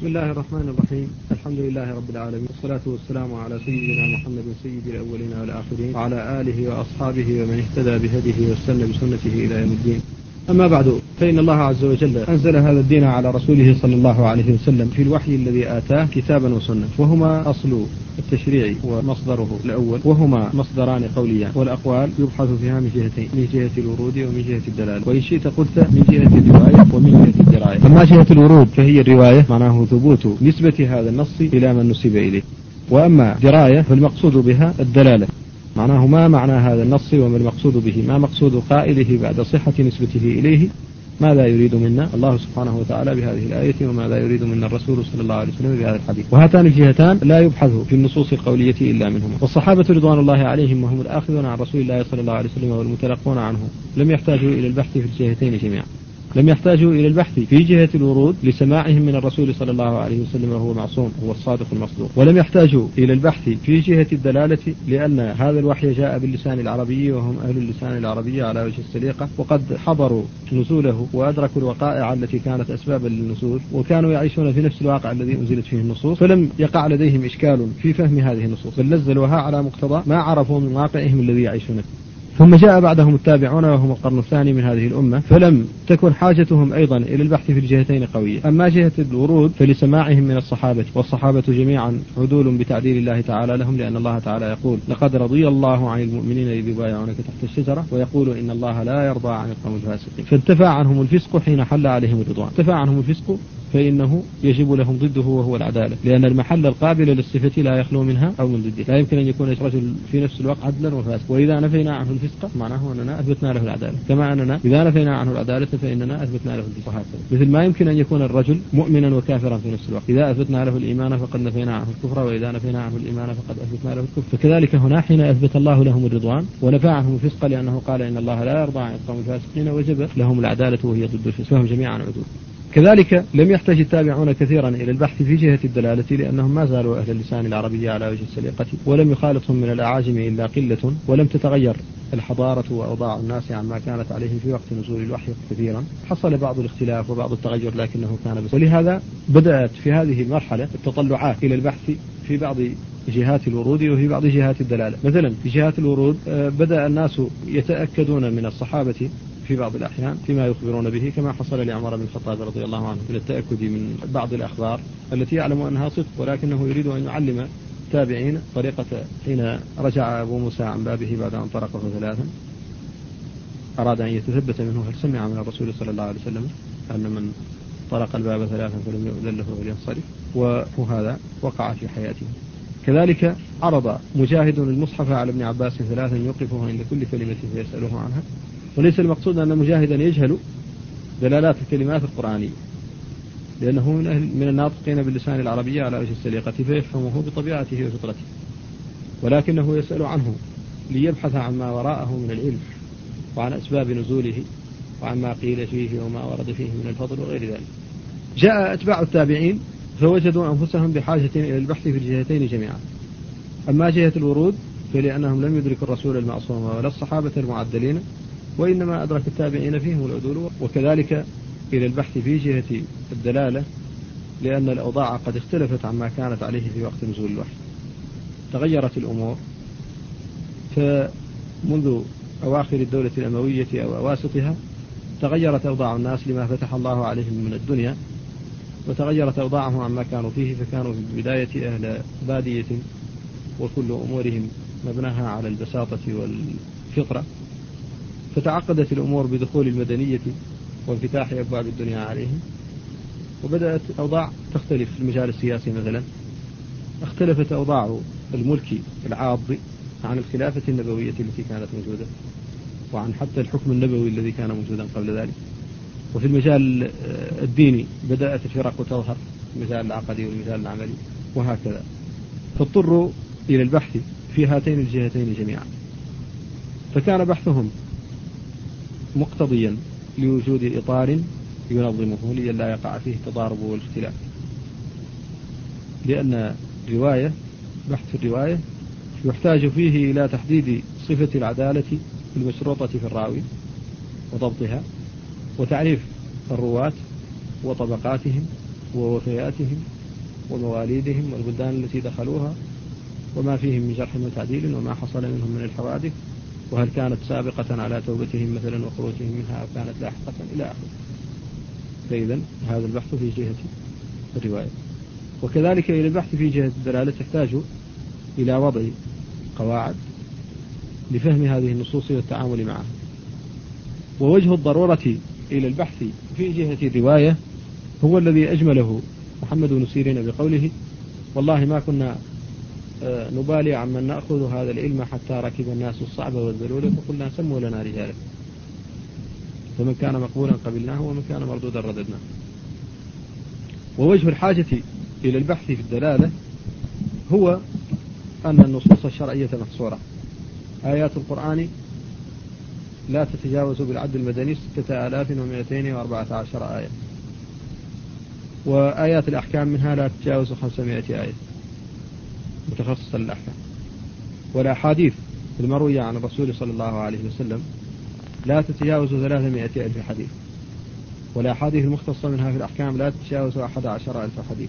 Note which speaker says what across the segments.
Speaker 1: بسم الله الرحمن الرحيم. الحمد لله رب العالمين، والصلاة والسلام على سيدنا محمد سيد الأولين والآخرين، وعلى آله وأصحابه ومن اهتدى بهديه واستنى بسنته إلى يوم الدين. أما بعد، فإن الله عز وجل أنزل هذا الدين على رسوله صلى الله عليه وسلم في الوحي الذي آتاه كتابا وسنة، وهما أصل التشريع ومصدره الأول، وهما مصدران قوليان، والأقوال يبحث فيها من جهتين، من جهة الورود ومن جهة الدلالة، وإن شئت قلت من جهة الرواية ومن جهة الدراية. أما جهة الورود فهي الرواية، معناه ثبوت نسبة هذا النص إلى من نسب إليه، وأما دراية فالمقصود بها الدلالة، معناه ما معنى هذا النص وما المقصود به، ما مقصود قائله بعد صحة نسبته إليه، ماذا يريد منا الله سبحانه وتعالى بهذه الآية، وماذا يريد منا الرسول صلى الله عليه وسلم بهذا الحديث. وهاتان الجهتان لا يبحث في النصوص القولية إلا منهما. والصحابة رضوان الله عليهم وهم الآخذون عن رسول الله صلى الله عليه وسلم والمتلقون عنه لم يحتاجوا إلى البحث في الجهتين جميعا، لم يحتاجوا إلى البحث في جهة الورود لسماعهم من الرسول صلى الله عليه وسلم وهو معصوم، هو الصادق المصدوق، ولم يحتاجوا إلى البحث في جهة الدلالة لأن هذا الوحي جاء باللسان العربي وهم أهل اللسان العربي على وجه السليقة، وقد حضروا نزوله وأدركوا الوقائع التي كانت أسبابا للنزول، وكانوا يعيشون في نفس الواقع الذي أنزلت فيه النصوص، فلم يقع لديهم إشكال في فهم هذه النصوص، بل نزلوها على مقتضى ما عرفوا من واقعهم الذي يعيشون فيه. ثم جاء بعدهم التابعون وهم القرن الثاني من هذه الأمة، فلم تكن حاجتهم أيضا إلى البحث في الجهتين قوية. أما جهة الورود فلسماعهم من الصحابة، والصحابة جميعا عدول بتعديل الله تعالى لهم، لأن الله تعالى يقول: لقد رضي الله عن المؤمنين إذ يبايعونك تحت الشجرة، ويقول إن الله لا يرضى عن القوم الفاسقين. فانتفى عنهم الفسق حين حل عليهم الرضوان. انتفى عنهم الفسق فإنه يجب لهم ضده وهو العدالة، لأن المحل القابل للصفة لا يخلو منها أو من ضده، لا يمكن أن يكون رجل في نفس الوقت عدلا وفاسق، وإذا نفينا عنه الفسق معناه أننا أثبتنا له العدالة، كما أننا إذا نفينا عنه العدالة فإننا أثبتنا له الفسق، وهكذا. مثل ما يمكن أن يكون الرجل مؤمنا وكافرا في نفس الوقت، إذا أثبتنا له الإيمان فقد نفينا عنه الكفر، وإذا نفينا عنه الإيمان فقد أثبتنا له الكفر. فكذلك هنا حين أثبت الله لهم الرضوان ونفى عنهم الفسق لأنه قال إن الله لا يرضى عن القوم الفاسقين، وجب لهم العدالة وهي ضد الفسق، فهم جميعا عدول. كذلك لم يحتاج التابعون كثيرا إلى البحث في جهة الدلالة، لأنهم ما زالوا أهل اللسان العربي على وجه السليقة، ولم يخالطهم من الأعاجم إلا قلة، ولم تتغير الحضارة وأوضاع الناس عما كانت عليه في وقت نزول الوحي كثيرا. حصل بعض الاختلاف وبعض التغير لكنه كان بس، ولهذا بدأت في هذه المرحلة التطلعات إلى البحث في بعض جهات الورود وفي بعض جهات الدلالة. مثلا في جهات الورود بدأ الناس يتأكدون من الصحابة في بعض الأحيان فيما يخبرون به، كما حصل لعمر بن الخطاب رضي الله عنه من التأكد من بعض الأخبار التي يعلم أنها صدق، ولكنه يريد أن يعلم التابعين طريقة. حين رجع أبو موسى عن بابه بعد أن طرقه ثلاثا أراد أن يتثبت منه هل سمع من الرسول صلى الله عليه وسلم أن من طرق الباب ثلاثا فلم يؤذن له فلينصرف، وهذا وقع في حياته. كذلك عرض مجاهد المصحف على ابن عباس ثلاثا يوقفه عند كل كلمة فيسأله عنها، وليس المقصود أن مجاهدا يجهل دلالات الكلمات القرآنية، لأنه من الناطقين باللسان العربي على وجه السليقة فيفهمه بطبيعته وفطرته، ولكنه يسأل عنه ليبحث عما وراءه من العلم وعن أسباب نزوله وعما قيل فيه وما ورد فيه من الفضل وغير ذلك. جاء أتباع التابعين فوجدوا أنفسهم بحاجة إلى البحث في الجهتين جميعا. أما جهة الورود فلأنهم لم يدركوا الرسول المعصوم ولا الصحابة المعدلين، وإنما أدرك التابعين فيهم العدول. وكذلك إلى البحث في جهة الدلالة لأن الأوضاع قد اختلفت عما كانت عليه في وقت نزول الوحي، تغيرت الأمور، فمنذ أواخر الدولة الأموية أو أواسطها تغيرت أوضاع الناس لما فتح الله عليهم من الدنيا، وتغيرت أوضاعهم عما كانوا فيه، فكانوا في البداية أهل بادية وكل أمورهم مبناها على البساطة والفطرة، فتعقدت الأمور بدخول المدنية وانفتاح أبواب الدنيا عليهم، وبدأت أوضاع تختلف. في المجال السياسي مثلا اختلفت أوضاع الملك العاض عن الخلافة النبوية التي كانت موجودة، وعن حتى الحكم النبوي الذي كان موجودا قبل ذلك. وفي المجال الديني بدأت الفرق تظهر، المجال العقدي والمجال العملي وهكذا، فاضطروا إلى البحث في هاتين الجهتين جميعا، فكان بحثهم مقتضيا لوجود إطار ينظمه لئلا يقع فيه التضارب والاختلاف، لأن الرواية بحث الرواية يحتاج فيه إلى تحديد صفة العدالة المشروطة في الراوي وضبطها، وتعريف الرواة وطبقاتهم ووفياتهم ومواليدهم والبلدان التي دخلوها وما فيهم من جرح وتعديل وما حصل منهم من الحوادث وهل كانت سابقة على توبتهم مثلا وخروجهم منها أو كانت لاحقة إلى آخره. فإذا هذا البحث في جهة الرواية. وكذلك إلى البحث في جهة الدلالة تحتاج إلى وضع قواعد لفهم هذه النصوص والتعامل معها. ووجه الضرورة إلى البحث في جهة الرواية هو الذي أجمله محمد بن سيرين بقوله والله ما كنا نبالي عمن نأخذ هذا العلم حتى ركب الناس الصعب والذلول فقلنا سموا لنا رجالا فمن كان مقبولا قبلناه ومن كان مردودا رددناه. ووجه الحاجة إلى البحث في الدلالة هو أن النصوص الشرعية محصورة. آيات القرآن لا تتجاوز بالعد المدني 6214 آية، وآيات الأحكام منها لا تتجاوز 500 آية متخصصة للأحكام. والأحاديث المروية عن الرسول صلى الله عليه وسلم لا تتجاوز 300 ألف حديث، والأحاديث المختصة منها في الأحكام لا تتجاوز 11 ألف حديث.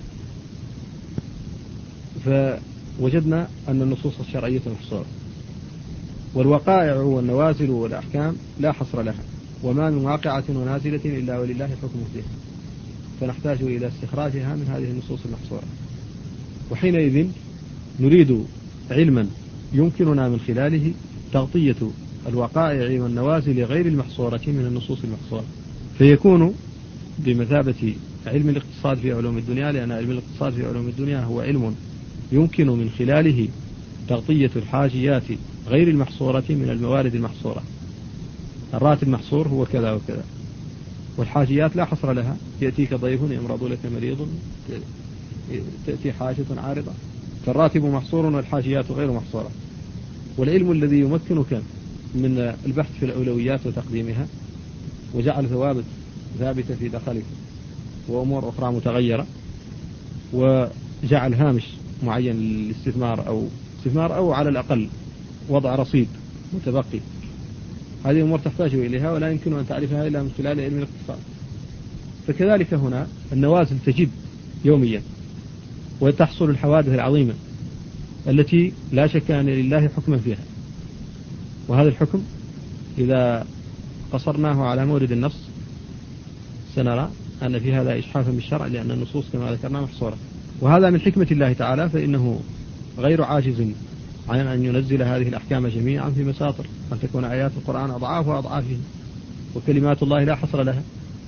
Speaker 1: فوجدنا أن النصوص الشرعية محصورة، والوقائع والنوازل والأحكام لا حصر لها، وما من واقعة ونازلة إلا ولله حكم فيها، فنحتاج إلى استخراجها من هذه النصوص المحصورة. وحينئذ نريد علما يمكننا من خلاله تغطية الوقائع والنوازل غير المحصورة من النصوص المحصورة، فيكون بمثابة علم الاقتصاد في علوم الدنيا، لأن علم الاقتصاد في علوم الدنيا هو علم يمكن من خلاله تغطية الحاجيات غير المحصورة من الموارد المحصورة. الراتب المحصور هو كذا وكذا، والحاجيات لا حصر لها، يأتيك ضيف يمرض لك مريض، تأتي حاجة عارضة، فالراتب محصور والحاجيات غير محصورة. والعلم الذي يمكنك من البحث في الأولويات وتقديمها وجعل ثوابت ثابتة في دخلك وأمور أخرى متغيرة، وجعل هامش معين للاستثمار أو على الأقل وضع رصيد متبقي، هذه أمور تحتاج إليها ولا يمكن أن تعرفها إلا من خلال علم الاقتصاد. فكذلك هنا النوازل تجد يوميا، وتحصل الحوادث العظيمة التي لا شك أن لله حكما فيها، وهذا الحكم إذا قصرناه على مورد النص سنرى أن في هذا إجحافا بالشرع، لأن النصوص كما ذكرنا محصورة، وهذا من حكمة الله تعالى، فإنه غير عاجز عن أن ينزل هذه الأحكام جميعا في مساطر، أن تكون آيات القرآن أضعاف وأضعافه، وكلمات الله لا حصر لها،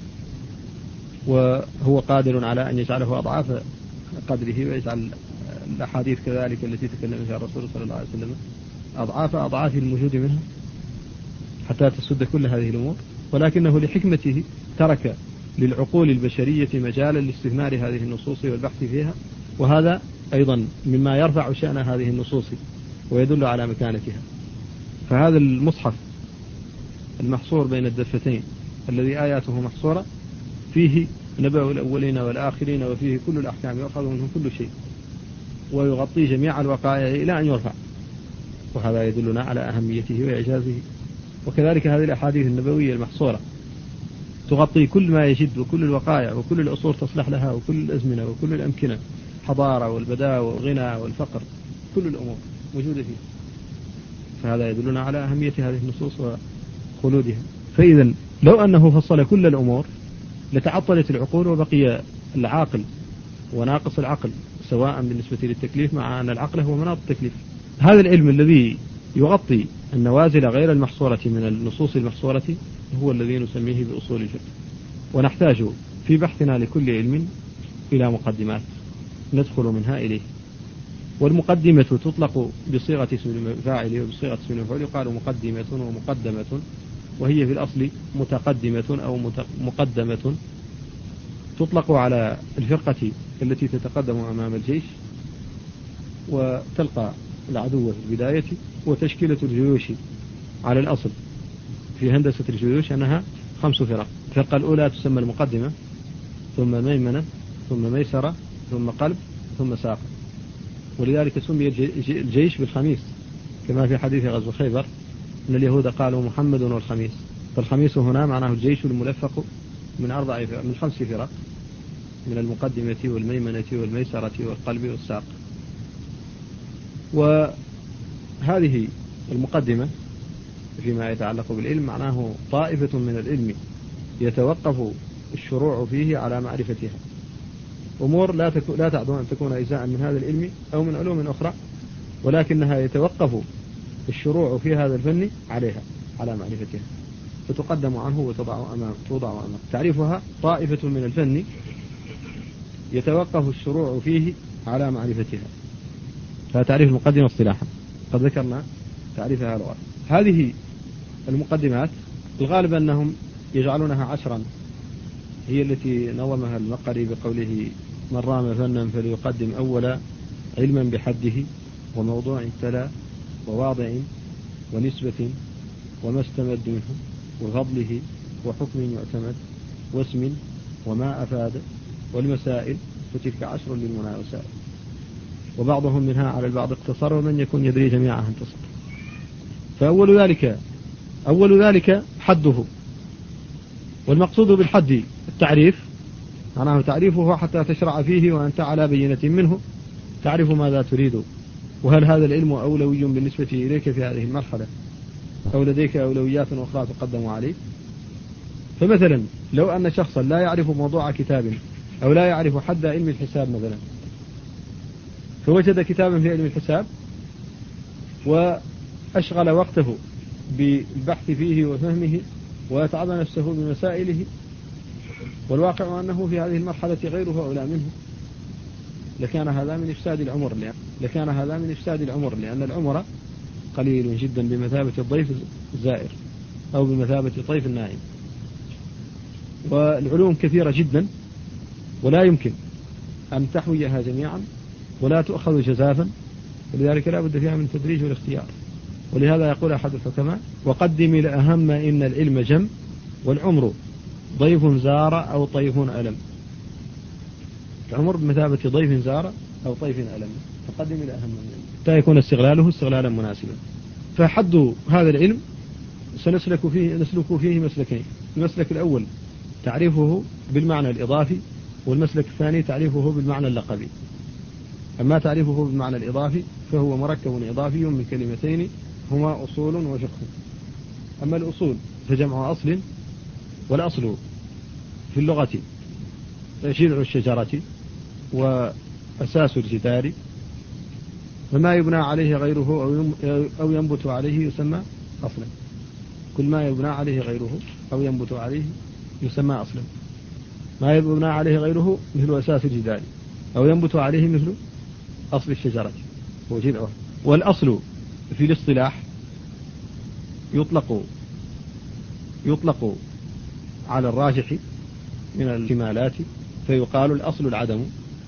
Speaker 1: وهو قادر على أن يجعله أضعاف قدره، ويجعل الأحاديث كذلك التي تكلم فيها الرسول صلى الله عليه وسلم أضعاف الموجود منها حتى تسد كل هذه الأمور. ولكنه لحكمته ترك للعقول البشرية مجالا لاستثمار هذه النصوص والبحث فيها، وهذا أيضا مما يرفع شأن هذه النصوص ويدل على مكانتها. فهذا المصحف المحصور بين الدفتين الذي آياته محصورة فيه نبأ الأولين والآخرين، وفيه كل الأحكام يؤخذ منه كل شيء، ويغطي جميع الوقائع إلى أن يرفع، وهذا يدلنا على أهميته وإعجازه. وكذلك هذه الأحاديث النبوية المحصورة تغطي كل ما يجد، وكل الوقائع وكل العصور تصلح لها، وكل الأزمنة وكل الأمكنة، حضارة والبداء والغنى والفقر، كل الأمور موجودة فيه، فهذا يدلنا على أهمية هذه النصوص وخلودها. فإذا لو أنه فصل كل الأمور لتعطلت العقول، وبقي العاقل وناقص العقل سواء بالنسبة للتكليف، مع أن العقل هو مناط التكليف. هذا العلم الذي يغطي النوازل غير المحصورة من النصوص المحصورة هو الذي نسميه بأصول الفقه. ونحتاج في بحثنا لكل علم إلى مقدمات ندخل منها إليه، والمقدمة تطلق بصيغة اسم الفاعل وبصيغة اسم المفعول، يقال مقدمة ومقدمة، وهي في الأصل متقدمة أو مقدمة، تطلق على الفرقة التي تتقدم أمام الجيش وتلقى العدو في البداية. وتشكيلة الجيوش على الأصل في هندسة الجيوش أنها 5 فرق. الفرقة الأولى تسمى المقدمة، ثم ميمنة، ثم ميسرة، ثم قلب، ثم ساق، ولذلك سمي الجيش بالخميس، كما في حديث غزو خيبر أن اليهود قالوا محمد والخميس، فالخميس هنا معناه الجيش الملفق من 5 فرق، من المقدمة والميمنة والميسرة والقلب والساق. وهذه المقدمة فيما يتعلق بالعلم معناه طائفة من العلم يتوقف الشروع فيه على معرفتها، أمور لا تعد أن تكون أجزاء من هذا العلم أو من علوم أخرى، ولكنها يتوقف الشروع في هذا الفن عليها، على معرفتها، فتقدم عنه وتوضع أمامه. تعريفها طائفة من الفن يتوقف الشروع فيه على معرفتها. هذا تعريف المقدمة اصطلاحا، قد ذكرنا تعريفها لغة. هذه المقدمات الغالب أنهم يجعلونها 10، هي التي نظمها المقري بقوله: من رام فنا فليقدم أولا علما بحده وموضوع ابتلى وواضع ونسبة وما استمد منه وفضله وحكم يعتمد واسم وما أفاد والمسائل، فتلك 10 للمنى وسائل. وبعضهم منها على البعض اقتصر، ومن يكن يدري جميعها انتصر. فأول ذلك حده، والمقصود بالحد التعريف، معناه تعريفه حتى تشرع فيه وأنت على بينة منه، تعرف ماذا تريد، وهل هذا العلم أولوي بالنسبة إليك في هذه المرحلة أو لديك أولويات أخرى تقدم عليك. فمثلا لو أن شخصا لا يعرف موضوع كتاب أو لا يعرف حد علم الحساب مثلا، فوجد كتابا في علم الحساب وأشغل وقته بالبحث فيه وفهمه ويتعب نفسه بمسائله، والواقع أنه في هذه المرحلة غيره أولى منه، لكان هذا من إفساد العمر، لأن العمر قليل جدا بمثابة الضيف الزائر أو بمثابة طيف النائم. والعلوم كثيرة جدا ولا يمكن أن تحويها جميعا ولا تؤخذ جزافا، ولذلك لا بد فيها من تدريج والاختيار. ولهذا يقول أحد الحكماء: وقدم الأهم إن العلم جم، والعمر ضيف زار أو طيف ألم. العمر بمثابة ضيف زار أو طيف ألم، فقدم الأهم حتى يكون استغلاله استغلالا مناسبا. فحد هذا العلم سنسلك فيه مسلكين: المسلك الأول تعريفه بالمعنى الإضافي، والمسلك الثاني تعريفه بالمعنى اللقبي. أما تعريفه بالمعنى الإضافي فهو مركب إضافي من كلمتين هما أصول وفقه. أما الأصول فجمع أصل، والأصل في اللغة جذع الشجرة وأساس الجدار، فما يبنى عليه غيره أو ينبت عليه يسمى أصلا. كل ما يبنى عليه غيره أو ينبت عليه يسمى أصلا. ما يبنى عليه غيره مثل أساس الجدار، أو ينبت عليه مثل أصل الشجرة وجذعها. والأصل في الاصطلاح يطلق على الراجح من الاحتمالات، فيقال الأصل العدم.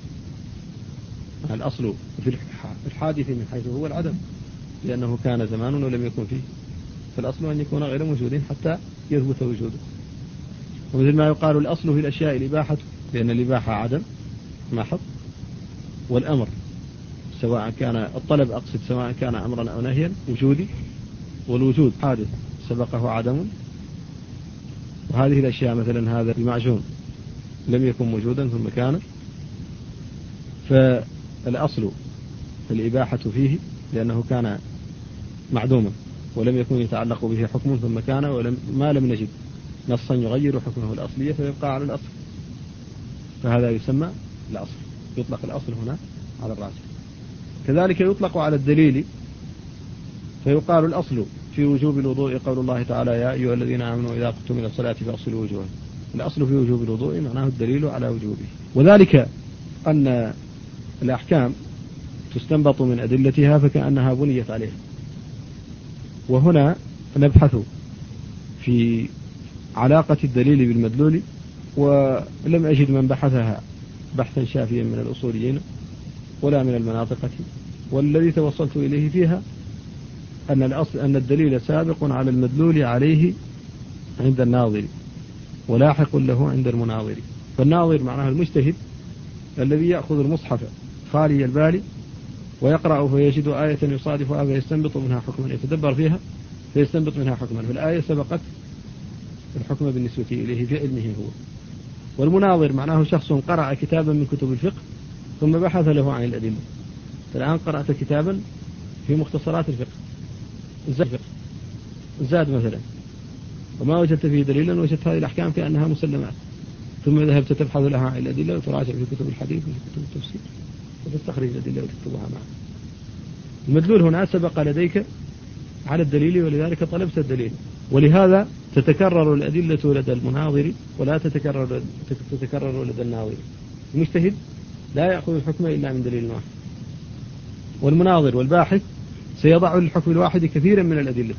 Speaker 1: الأصل في الحادث من حيث هو العدم، لأنه كان زمان ولم يكن فيه، فالأصل أن يكون غير موجود حتى يثبت وجوده. ومثل ما يقال الأصل في الأشياء الإباحة، لأن الإباحة عدم محض، والأمر سواء كان الطلب سواء كان أمرا أو نهيا وجودي، والوجود حادث سبقه عدم. وهذه الأشياء مثلا هذا المعجون لم يكن موجودا ثم كان، فالأصل الإباحة فيه لأنه كان معدوما ولم يكن يتعلق به حكم ثم كان، ما لم نجد نصا يغير حكمه الأصلية فيبقى على الأصل، فهذا يسمى الأصل. يطلق الأصل هنا على الراجح. كذلك يطلق على الدليل، فيقال الأصل في وجوب الوضوء قول الله تعالى: يا أيها الذين آمنوا إذا قمتم إلى الصلاة فاغسلوا وجوهكم. الأصل في وجوب الوضوء معناه الدليل على وجوبه. وذلك أن الأحكام تستنبط من أدلتها فكأنها بنيت عليها. وهنا نبحث في علاقة الدليل بالمدلول، ولم أجد من بحثها بحثا شافيا من الأصوليين ولا من المناطقة، والذي توصلت إليه فيها أن الدليل سابق على المدلول عليه عند الناظر ولاحق له عند المناظر. فالناظر معناه المجتهد الذي يأخذ المصحف خالي البال ويقرأ فيجد آية يصادفها فيستنبط منها حكما، يتدبر فيها فيستنبط منها حكما، فالآية سبقت الحكم بالنسبة إليه في علمه هو. والمناظر معناه شخص قرأ كتابا من كتب الفقه ثم بحث له عن الأدلة. الآن قرأت كتابا في مختصرات الفقه زاد مثلا، وما وجدت فيه دليلا، وجدت هذه الأحكام كأنها مسلمات، ثم ذهبت تبحث لها عن الأدلة وتراجع في كتب الحديث وفي كتب التفسير وتستخرج الأدلة وتكتبها معها. المدلول هنا سبق لديك على الدليل ولذلك طلبت الدليل، ولهذا تتكرر الأدلة لدى المناظر ولا تتكرر لدى الناظر. المجتهد لا يأخذ الحكم إلا من دليل واحد، والمناظر والباحث سيضع للحكم الواحد كثيرا من الأدلة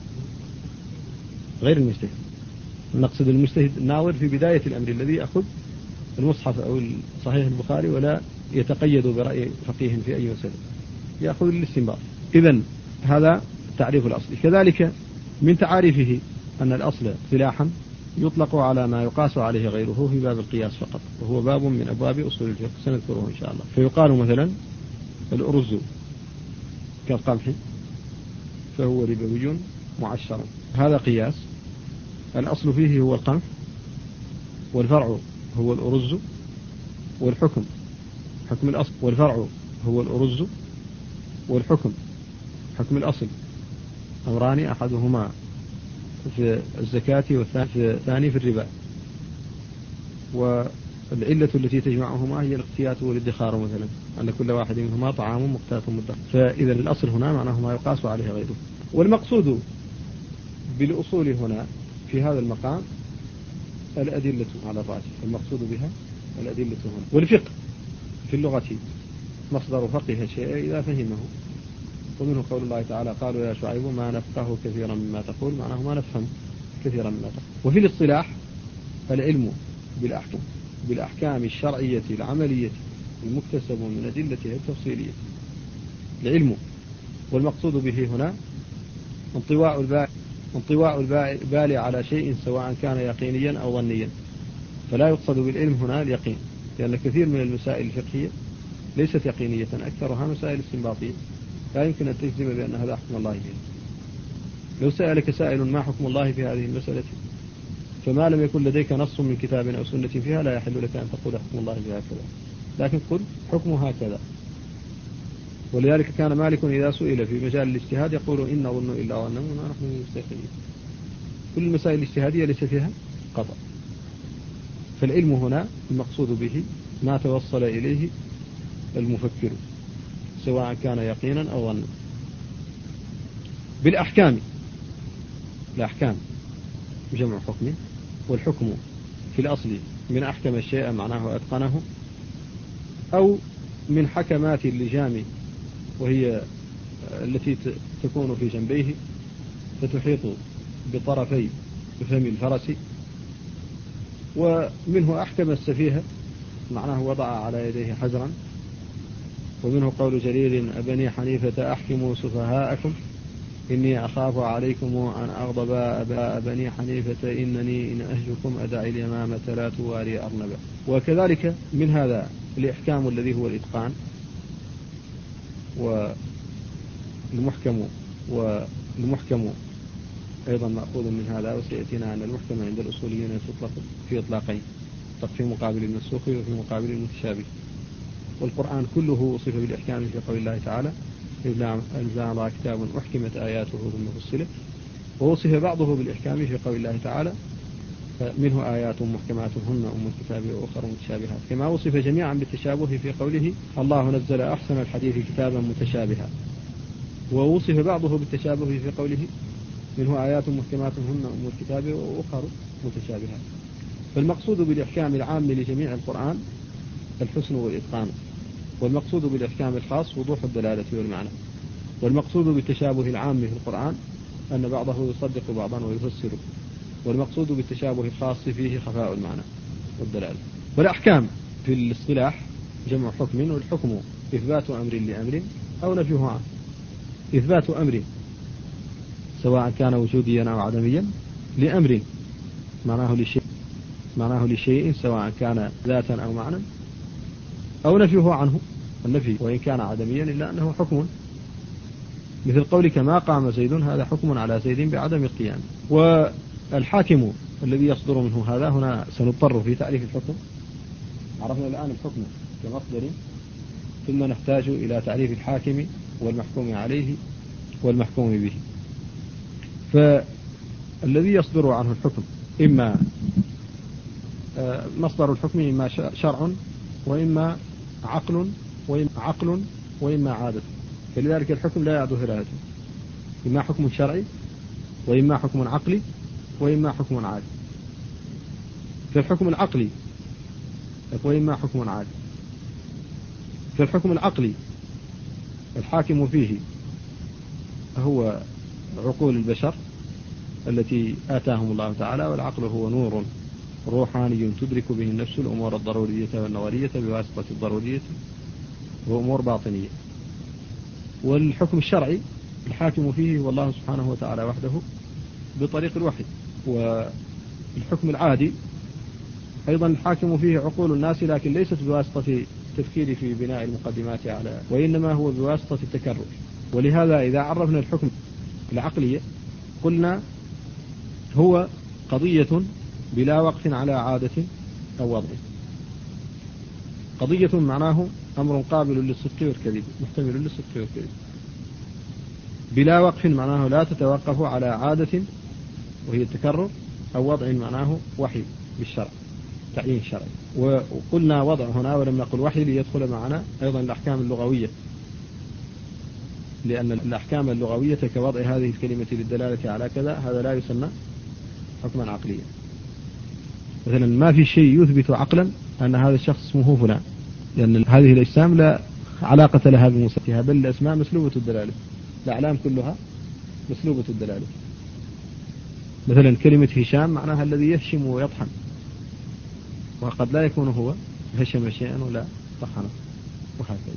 Speaker 1: غير المجتهد. نقصد المجتهد الناظر في بداية الأمر الذي يأخذ المصحف أو صحيح البخاري ولا يتقيد برأي فقيه في أي مسألة، يأخذ الاستنباط. إذن هذا تعريف الأصل. كذلك من تعاريفه أن الأصل اصطلاحا يطلق على ما يقاس عليه غيره في باب القياس فقط، وهو باب من أبواب أصول الفقه سنذكره إن شاء الله. فيقال مثلا الأرز كالقمح فهو ربوي معشر، هذا قياس. الأصل فيه هو القمح، والفرع هو الأرز، والحكم حكم الأصل، والفرع هو الأرز، والحكم حكم الأصل. أمران أحدهما في الزكاة والثاني في الربا. والعلة التي تجمعهما هي الاقتيات والادخار مثلا، أن كل واحد منهما طعام مقتات مدخر. فإذا الأصل هنا معناه ما يقاس عليه غيره. والمقصود بالأصول هنا في هذا المقام الأدلة على الراجح، المقصود بها الأدلة هنا. والفقه في اللغة مصدر فقه الشيء إذا فهمه، ومنه قول الله تعالى قالوا يا شعيب ما نفقه كثيرا مما تقول، معناه ما نفهم كثيرا مما تقول. وفي الاصطلاح العلم بالأحكام الشرعية العملية المكتسب من أدلتها التفصيلية. العلم والمقصود به هنا انطواء البال على شيء سواء كان يقينيا أو ظنيا، فلا يقصد بالعلم هنا اليقين، لأن كثير من المسائل الفقهية ليست يقينية، أكثرها مسائل استنباطية لا يمكن أن تجزم بأن هذا حكم الله فيها. لو سألك سائل ما حكم الله في هذه المسألة، فما لم يكن لديك نص من كتاب أو سنة فيها لا يحل لك أن تقول حكم الله فيها كذا، لكن قل حكمها كذا. ولذلك كان مالك إذا سئل في مجال الاجتهاد يقول إن ظن إلا ظننا وما نحن مستيقنين. كل المسائل الاجتهادية ليس فيها قطع. فالعلم هنا المقصود به ما توصل إليه المفكر سواء كان يقينا أو ظنا. بالأحكام، الأحكام جمع حكم، والحكم في الأصل من أحكم الشيء معناه أتقنه، أو من حكمات اللجام وهي التي تكون في جنبيه فتحيط بطرفي فم الفرس. ومنه أحكم السفيهة معناه وضع على يديه حجرا. ومنه قول جرير أبني حنيفة أحكموا سفهاءكم إني أخاف عليكم أن أغضب أبني حنيفة إنني إن أهجكم أدعي اليمامة لا تواري أرنبا. وكذلك من هذا الإحكام الذي هو الإتقان، والمحكم أيضا مأخوذ من هذا. وسيأتينا أن المحكم عند الأصوليين تطلق في إطلاقين، في مقابل المنسوخ وفي مقابل المتشابه. والقرآن كله وصف بالإحكام في قول الله تعالى إذا كتاب أحكمت آياته ثم فصلت. ووصف بعضه بالإحكام في قول الله تعالى منه آيات محكمات هن أم الكتاب وأخر متشابهات، كما وصف جميعا بالتشابه في قوله الله نزل أحسن الحديث كتابا متشابها. ووصف بعضه بالتشابه في قوله منه آيات محكمات هن أم الكتاب وأخر متشابهات. فالمقصود بالإحكام العام لجميع القرآن الحسن والإتقان، والمقصود بالإحكام الخاص وضوح الدلالة والمعنى. والمقصود بالتشابه العام في القرآن أن بعضه يصدق بعضا ويفسره، والمقصود بالتشابه الخاص فيه خفاء المعنى والدلالة. والأحكام في الاصطلاح جمع حكم، والحكم إثبات أمر لأمر أو نفيه عنه. إثبات أمر سواء كان وجوديا أو عدميا لأمر معناه لشيء سواء كان ذاتا أو معنى، أو نفيه عنه، النفي وإن كان عدميا إلا أنه حكم، مثل قولك ما قام زيد هذا حكم على زيد بعدم القيام. والحاكم الذي يصدر منه هذا. هنا سنضطر في تعريف الحكم. عرفنا الآن الحكم كمصدر، ثم نحتاج إلى تعريف الحاكم والمحكوم عليه والمحكوم به. فالذي يصدر عنه الحكم إما مصدر الحكم إما شرع وإما عقل وإما عادة. فلذلك الحكم لا يعدو ثلاثة: إما حكم شرعي وإما حكم عقلي وإما حكم عادي. فالحكم العقلي وإما حكم عادي. فالحكم العقلي الحاكم فيه هو عقول البشر التي آتاهم الله تعالى، والعقل هو نور روحاني تدرك به النفس الأمور الضرورية والنظرية بواسطة الضرورية وأمور باطنية. والحكم الشرعي الحاكم فيه هو الله سبحانه وتعالى وحده بطريق الوحي. والحكم العادي أيضا الحاكم فيه عقول الناس، لكن ليست بواسطة التفكير في بناء المقدمات وإنما هو بواسطة التكرر. ولهذا إذا عرفنا الحكم العقلية قلنا هو قضية بلا وقف على عادة أو وضع. قضية معناه أمر قابل للصدق والكذب، محتمل للصدق والكذب. بلا وقف معناه لا تتوقف على عادة وهي التكرر، أو وضع معناه وحي بالشرع، تعيين شرعي. وقلنا وضع هنا ولم نقل وحي ليدخل معنا أيضا الأحكام اللغوية، لأن الأحكام اللغوية كوضع هذه الكلمة للدلالة على كذا هذا لا يسمى حكما عقليا. مثلا ما في شيء يثبت عقلا أن هذا الشخص اسمه فلان، لأن هذه الأجسام لا علاقة لها بمسماها، بل الأسماء مسلوبة الدلالة، الأعلام كلها مسلوبة الدلالة. مثلا كلمة هشام معناها الذي يهشم ويطحن، وقد لا يكون هو هشم شيئا ولا طحنه وهكذا.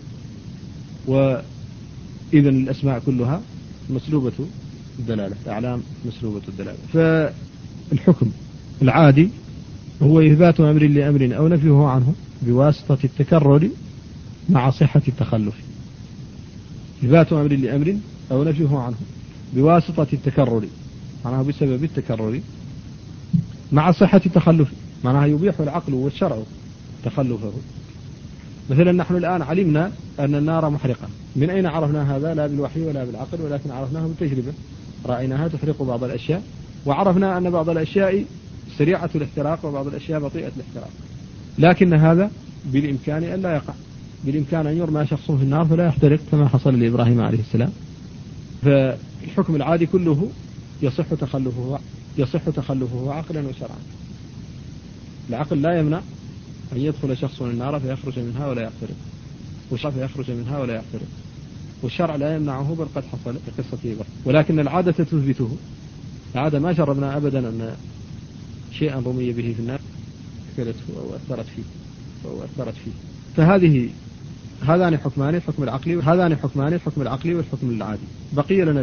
Speaker 1: وإذا الأسماء كلها مسلوبة الدلالة، الأعلام مسلوبة الدلالة. فالحكم العادي هو إثبات أمر لأمر أو نفيه عنه بواسطة التكرر مع صحة التخلف. إثبات أمر لأمر أو نفيه عنه بواسطة التكرر، معناه بسبب التكرر مع صحة التخلف، معناها يبيح العقل والشرع تخلفه. مثلا نحن الآن علمنا أن النار محرقة. من أين عرفنا هذا؟ لا بالوحي ولا بالعقل، ولكن عرفناه بالتجربة. رأيناها تحرق بعض الأشياء، وعرفنا أن بعض الأشياء سريعة الاحتراق وبعض الأشياء بطيئة الاحتراق. لكن هذا بالإمكان أن لا يقع، بالإمكان أن يرمى شخص في النار فلا يحترق كما حصل لإبراهيم عليه السلام. فالحكم العادي كله يصح تخلفه عقلا وشرعا. العقل لا يمنع أن يدخل شخص النار فيخرج منها ولا يحترق، والشرع لا يمنعه، بل قد حصل في قصة إبراهيم. ولكن العادة تثبته. العادة ما جربنا أبدا أن شيئا رمي به في النار أكلته أو أثرت فيه. هذان حكمان، الحكم العقلي والحكم العادي. بقي لنا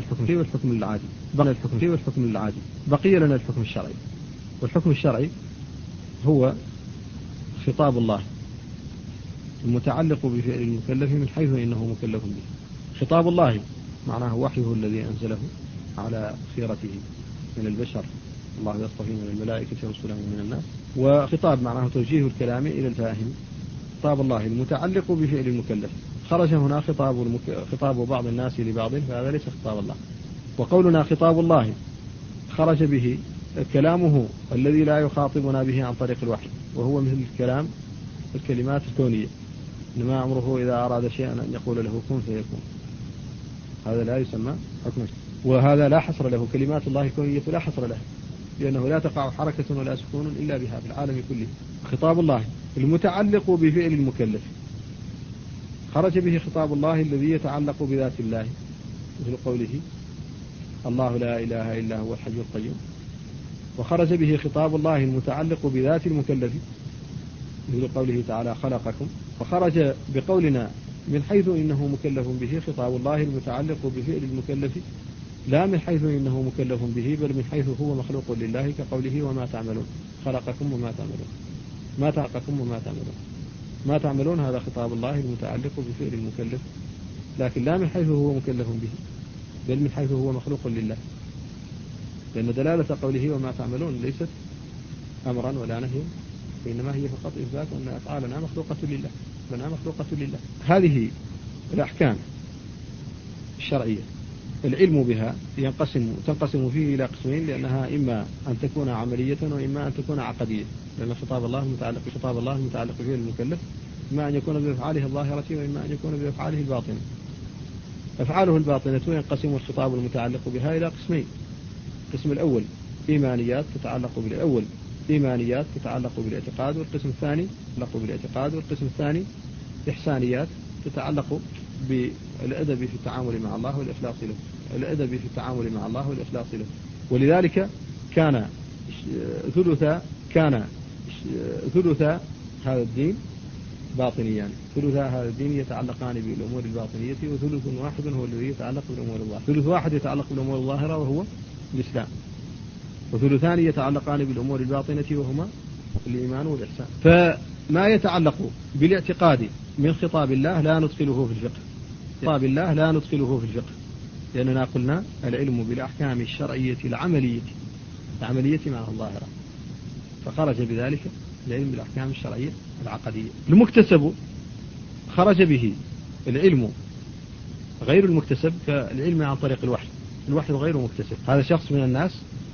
Speaker 1: الحكم الشرعي. والحكم الشرعي هو خطاب الله المتعلق بفعل المكلف من حيث إنه مكلف به. خطاب الله معناه وحيه الذي أنزله على خيرته من البشر، الله يصطفي من الملائكة رسلا من الناس. وخطاب معناه توجيه الكلام إلى الفاهم. خطاب الله المتعلق بفعل المكلف. خرج هنا خطاب بعض الناس لبعض، فهذا ليس خطاب الله. وقولنا خطاب الله خرج به كلامه الذي لا يخاطبنا به عن طريق الوحي، وهو مثل الكلمات الكونية، إنما أمره إذا أراد شيئا أن يقول له كن فيكون. هذا لا يسمى حكم، وهذا لا حصر له. كلمات الله الكونية لا حصر لها، لأنه لا تقع حركة ولا سكون إلا بها في العالم كله. خطاب الله المتعلق بفعل المكلف خرج به خطاب الله الذي يتعلق بذات الله، مثل قوله الله لا إله إلا هو الحي القيوم. وخرج به خطاب الله المتعلق بذات المكلف، مثل قوله تعالى خلقكم. وخرج بقولنا من حيث إنه مكلف به خطاب الله المتعلق بفعل المكلف، لا من حيث إنه مكلف به، بل من حيث هو مخلوق لله، كقوله وما تعملون، خلقكم وما تعملون، ما تعملون هذا خطاب الله المتعلق بفعل المكلف، لكن لا من حيث هو مكلف به، بل من حيث هو مخلوق لله، لأن دلالة قوله وما تعملون ليست أمرا ولا نهيا، وإنما هي فقط إثبات أن أفعالنا مخلوقة لله. هذه الأحكام الشرعية العلم بها تنقسم فيه إلى قسمين، لأنها إما أن تكون عملية وإما أن تكون عقدية، لأن خطاب الله المتعلق به المكلف إما أن يكون بأفعاله الظاهرة وإما أن يكون بأفعاله الباطنة. أفعاله الباطنة ينقسم الخطاب المتعلق بها إلى قسمين: القسم الأول إيمانيات تتعلق بالاعتقاد، والقسم الثاني والقسم الثاني إحسانيات تتعلق بالأدب في التعامل مع الله والإخلاص له. ولذلك كان ثلث هذا الدين باطنيان، ثلثا هذا الدين يتعلقان بالأمور الباطنية، وثلث واحد هو الذي يتعلق بالأمور الظاهرة. ثلث واحد يتعلق بالأمور الظاهرة وهو الإسلام، وثلثان يتعلقان بالأمور الباطنة وهما الإيمان والإحسان. فما يتعلق بالاعتقاد من خطاب الله لا ندخله في الفقه، لأننا قلنا العلم بالأحكام الشرعية العملية مع الظاهرة، فخرج بذلك العلم بالأحكام الشرعية العقدية. المكتسب خرج به العلم غير المكتسب، كالعلم عن طريق الوحي غير مكتسب. هذا شخص من الناس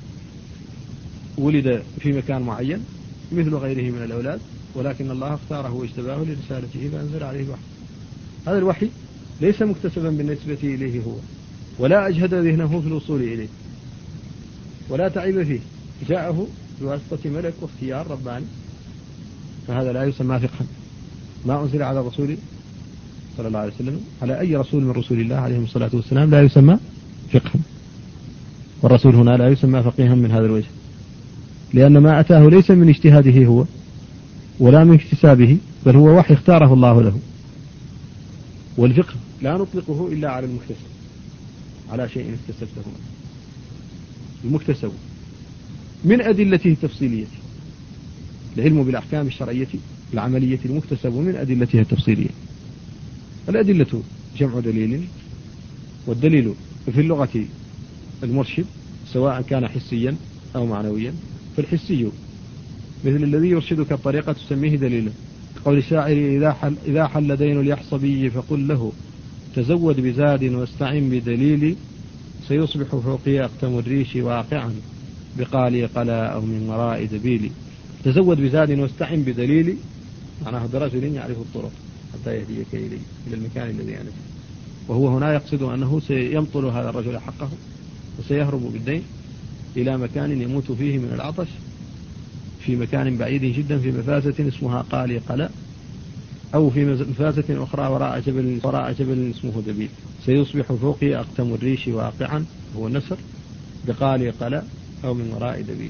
Speaker 1: ولد في مكان معين مثل غيره من الأولاد، ولكن الله اختاره واجتباه لرسالته فأنزل عليه الوحي. هذا الوحي ليس مكتسبا بالنسبة إليه هو، ولا أجهد ذهنه في الوصول إليه، ولا تعب فيه، جاءه بواسطة ملك واختيار رباني، فهذا لا يسمى فقها. ما أنزل على الرسول صلى الله عليه وسلم، على أي رسول من رسول الله عليه الصلاة والسلام، لا يسمى فقها، والرسول هنا لا يسمى فقيها من هذا الوجه، لأن ما أتاه ليس من اجتهاده هو ولا من اكتسابه، بل هو وحي اختاره الله له. والفقه لا نطلقه إلا على المكتسب، على شيء اكتسبته. المكتسب من أدلته التفصيلية، العلم بالأحكام الشرعية العملية المكتسب من أدلتها التفصيلية. الأدلة جمع دليل، والدليل في اللغة المرشد سواء كان حسيا أو معنويا. فالحسي مثل الذي يرشدك الطريقة تسميه دليلا، قول الشاعر: إذا حل دين اليحصبي فقل له تزود بزاد واستعن بدليل، سيصبح فوقي أقتم الريش واقعا بقالي قلا أو من وراء دبيلي. تزود بزاد واستعن بدليل معناه برجل يعرف الطرق حتى يهديك إلى المكان الذي أنا فيه، وهو هنا يقصد أنه سيمطل هذا الرجل حقه وسيهرب بالدين إلى مكان يموت فيه من العطش في مكان بعيد جدا في مفازة اسمها قالي قلا، أو في مفازة أخرى وراء جبل اسمه دبيل. سيصبح فوقي أقتم الريش واقعا هو النسر بقالي قلا أو من وراء دبيل.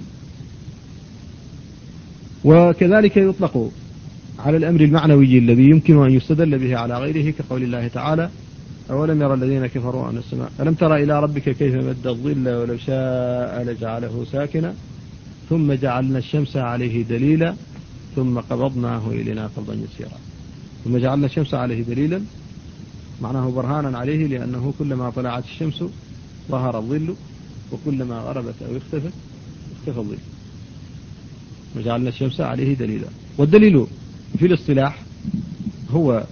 Speaker 1: وكذلك يطلق على الأمر المعنوي الذي يمكن أن يستدل به على غيره، كقول الله تعالى: أولم يرى الذين كفروا أن السماء ألم ترى إلى ربك كيف مد الظل ولو شاء لجعله ساكنا ثم جعلنا الشمس عليه دليلا ثم قبضناه إلينا قبضا يسيرا. ثم جعلنا الشمس عليه دليلا معناه برهانا عليه، لأنه كلما طلعت الشمس ظهر الظل، وكلما غربت أو اختفى الظل. وجعلنا الشمس عليه دليلا. والدليل في الاصطلاح هو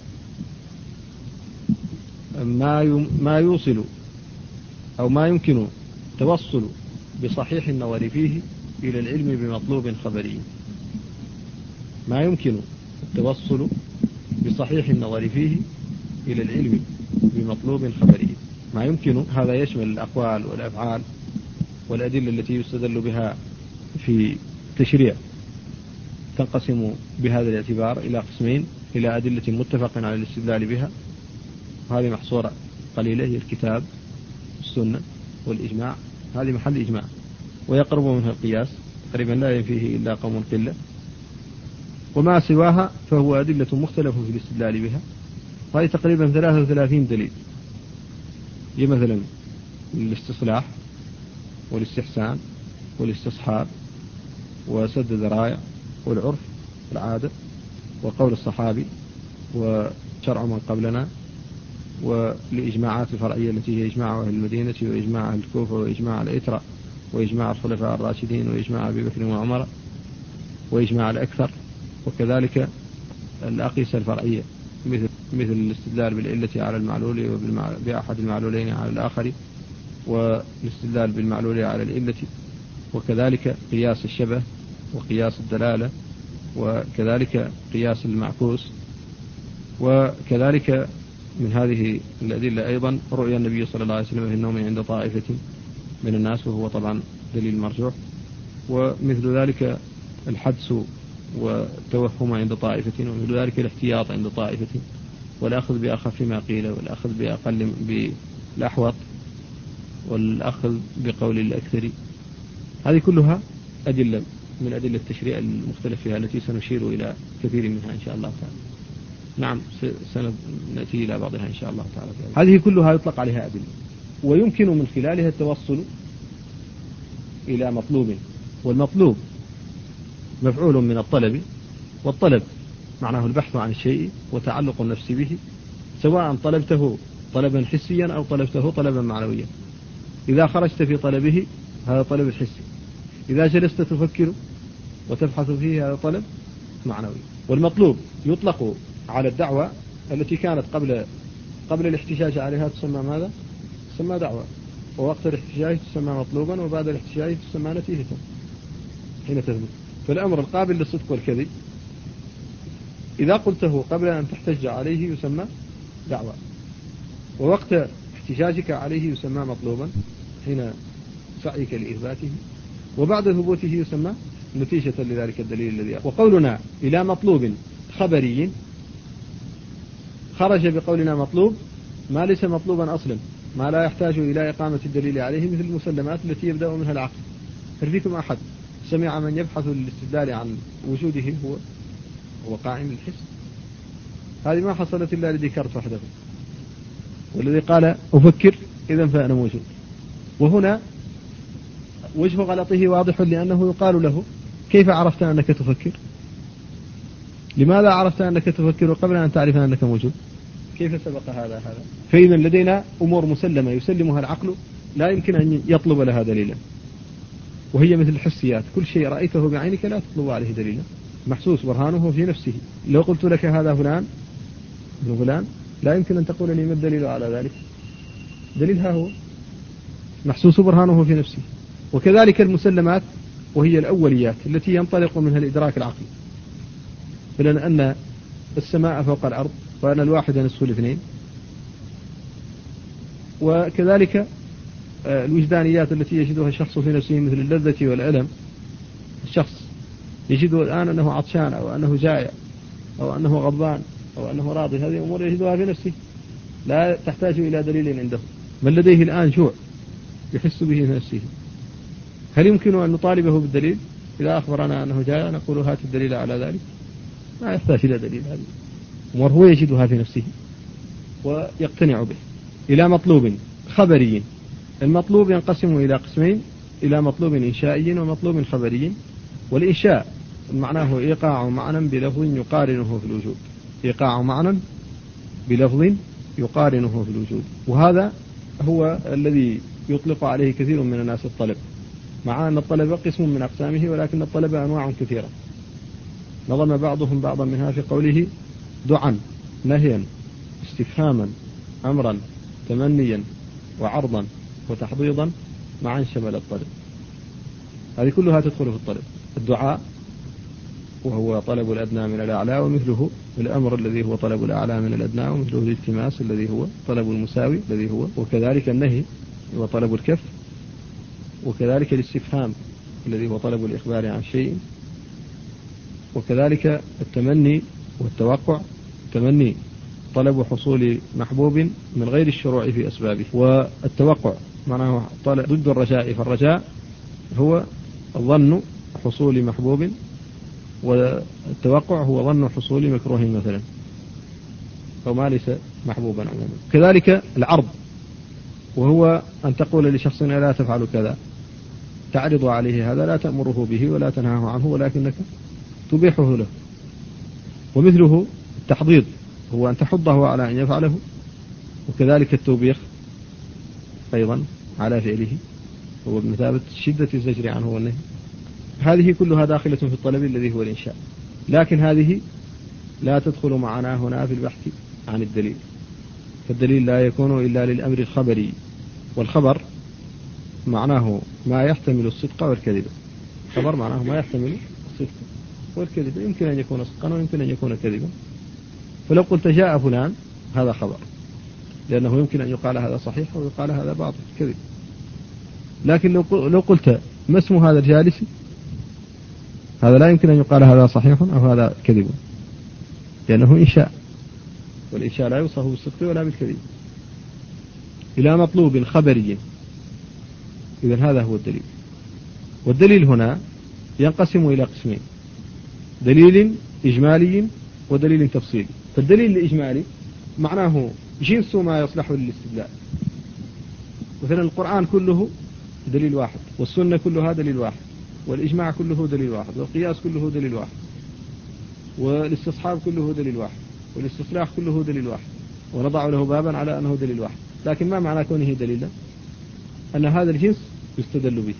Speaker 1: ما يوصل أو ما يمكن توصل بصحيح النظر فيه إلى العلم بمطلوب خبري. ما يمكن التوصل بصحيح النظر فيه إلى العلم بمطلوب خبري. ما يمكن هذا يشمل الأقوال والأفعال والأدلة التي يستدل بها في تشريع، تنقسم بهذا الاعتبار إلى قسمين: إلى أدلة متفق على الاستدلال بها، وهذه محصورة قليلة، هي الكتاب السنة والإجماع، هذه محل إجماع، ويقرب منها القياس تقريبا لا يفيه إلا قوم قلة. وما سواها فهو أدلة مختلف في الاستدلال بها، وهي تقريبا 33 دليل. هي مثلا الاستصلاح والاستحسان والاستصحاب وسد الذرائع والعرف والعادة وقول الصحابي وشرع من قبلنا، والإجماعات الفرعية التي هي إجماع أهل المدينة وإجماع أهل الكوفة وإجماع الإترة وإجماع الخلفاء الراشدين وإجماع أبي بكر وعمر وإجماع الأكثر، وكذلك الأقيسة الفرعية مثل الاستدلال بالعلة على المعلول بأحد المعلولين على الآخر، والاستدلال بالمعلول على العلة، وكذلك قياس الشبه وقياس الدلالة، وكذلك قياس المعكوس. وكذلك من هذه الأدلة أيضا رؤيا النبي صلى الله عليه وسلم في النوم عند طائفة من الناس، وهو طبعا دليل مرجوح. ومثل ذلك الحدس والتوهم عند طائفة، ومثل ذلك الاحتياط عند طائفة، والأخذ بأخف ما قيل، والأخذ بأقل بالأحوط، والأخذ بقول الأكثر. هذه كلها أدلة من أدلة التشريع المختلف فيها التي سنشير إلى كثير منها إن شاء الله تعالى. نعم، سنأتي إلى بعضها إن شاء الله تعالى. هذه كلها يطلق عليها أدلة، ويمكن من خلالها التوصل إلى مطلوب، والمطلوب مفعول من الطلب، والطلب معناه البحث عن الشيء وتعلق النفس به، سواء طلبته طلبا حسيا أو طلبته طلبا معنويا. إذا خرجت في طلبه هذا طلب الحسي، إذا جلست تفكر وتبحث فيه هذا طلب معنوي. والمطلوب يطلق على الدعوة التي كانت قبل الاحتجاج عليها تسمى ماذا؟ تسمى دعوة، ووقت الاحتجاج تسمى مطلوبا، وبعد الاحتجاج تسمى نتيجة حين تثبت. فالأمر القابل للصدق والكذب إذا قلته قبل أن تحتج عليه يسمى دعوة، ووقت احتجاجك عليه يسمى مطلوبا حين سعيك لإثباته، وبعد ثبوته يسمى نتيجة لذلك الدليل الذي. وقولنا إلى مطلوب خبري خرج بقولنا مطلوب ما ليس مطلوبا أصلا، ما لا يحتاج إلى إقامة الدليل عليه، مثل المسلمات التي يبدأ منها العقل. هل فيكم أحد سمع من يبحث للاستدلال عن وجوده هو قائم بالحس؟ هذه ما حصلت إلا لديكارت وحده، والذي قال أفكر إذا فأنا موجود. وهنا وجه غلطه واضح، لأنه يقال له كيف عرفت أنك تفكر؟ لماذا عرفت أنك تفكر قبل أن تعرف أنك موجود؟ كيف سبق هذا؟ فإذا لدينا أمور مسلمة يسلمها العقل لا يمكن أن يطلب لها دليلا، وهي مثل الحسيات، كل شيء رأيته بعينك لا تطلب عليه دليلا، محسوس برهانه في نفسه. لو قلت لك هذا فلان لا يمكن أن تقول لي ما الدليل على ذلك؟ دليلها هو محسوس برهانه في نفسه. وكذلك المسلمات، وهي الأوليات التي ينطلق منها الإدراك العقلي، فلن أن السماء فوق الأرض، وأن الواحد نصف الاثنين. وكذلك الوجدانيات التي يجدها الشخص في نفسه مثل اللذة والألم. الشخص يجد الآن أنه عطشان، أو أنه جائع، أو أنه غضبان، أو أنه راضي، هذه أمور يجدها في نفسه لا تحتاج إلى دليل عنده. من لديه الآن جوع يحس به في نفسه، هل يمكن أن نطالبه بالدليل؟ إذا أخبرنا أنه جائع نقول هات الدليل على ذلك؟ ما يحتاج إلى دليل، هذه أمور هو يجدها في نفسه ويقتنع به. إلى مطلوب خبري، المطلوب ينقسم إلى قسمين: إلى مطلوب إنشائي ومطلوب خبري. والإنشاء معناه إيقاع معنى بلفظ يقارنه في الوجود، إيقاع معنى بلفظ يقارنه في الوجود، وهذا هو الذي يطلق عليه كثير من الناس الطلب، مع أن الطلب قسم من أقسامه، ولكن الطلب أنواع كثيرة. نظم بعضهم بعضا منها في قوله: دعا، نهيا، استفهاما، أمرا، تمنيا، وعرضا، وتحضيضا، معا شمل الطلب. هذه كلها تدخل في الطلب. الدعاء وهو طلب الأدنى من الأعلى، ومثله الأمر الذي هو طلب الأعلى من الأدنى، ومثله الالتماس الذي هو طلب المساوي الذي هو، وكذلك النهي هو طلب الكف، وكذلك الاستفهام الذي هو طلب الإخبار عن شيء، وكذلك التمني والتوقع. التمني طلب حصول محبوب من غير الشروع في أسبابه، والتوقع معناه ضد الرجاء، فالرجاء هو ظن حصول محبوب، والتوقع هو ظن حصول مكروه مثلا، أو ما ليس محبوبا عموما. كذلك العرض، وهو أن تقول لشخص لا تفعل كذا، تعرض عليه هذا، لا تأمره به ولا تنهاه عنه، ولكنك تبيحه له. ومثله التحضيض، هو أن تحضه على أن يفعله، وكذلك التوبيخ أيضا على فعله، هو بمثابة شدة الزجر عنه والنهي. هذه كلها داخلة في الطلب الذي هو الإنشاء، لكن هذه لا تدخل معنا هنا في البحث عن الدليل، فالدليل لا يكون إلا للأمر الخبري، والخبر معناه ما يحتمل الصدق والكذب. خبر معناه ما يحتمل الصدق والكذب، يمكن أن يكون صدقا ويمكن أن يكون كذبا. فلو قلت جاء فلان هذا خبر، لأنه يمكن أن يقال هذا صحيح ويقال هذا باطل كذب. لكن لو قلت ما اسم هذا الجالس، هذا لا يمكن أن يقال هذا صحيح أو هذا كذب، لأنه إنشاء، والإنشاء لا يوصف بالصدق ولا بالكذب. إلى مطلوب خبري، إذن هذا هو الدليل. والدليل هنا ينقسم إلى قسمين: دليل إجمالي ودليل تفصيلي. فالدليل الإجمالي معناه جنس ما يصلح للاستدلال، مثلا القرآن كله دليل واحد، والسنة كلها دليل واحد، والإجماع كله دليل واحد، والقياس كله دليل واحد، والاستصحاب كله دليل واحد، والاستصلاح كله دليل واحد، ونضع له بابا على أنه دليل واحد. لكن ما معنى كونه دليلا؟ أن هذا الجنس يستدل به،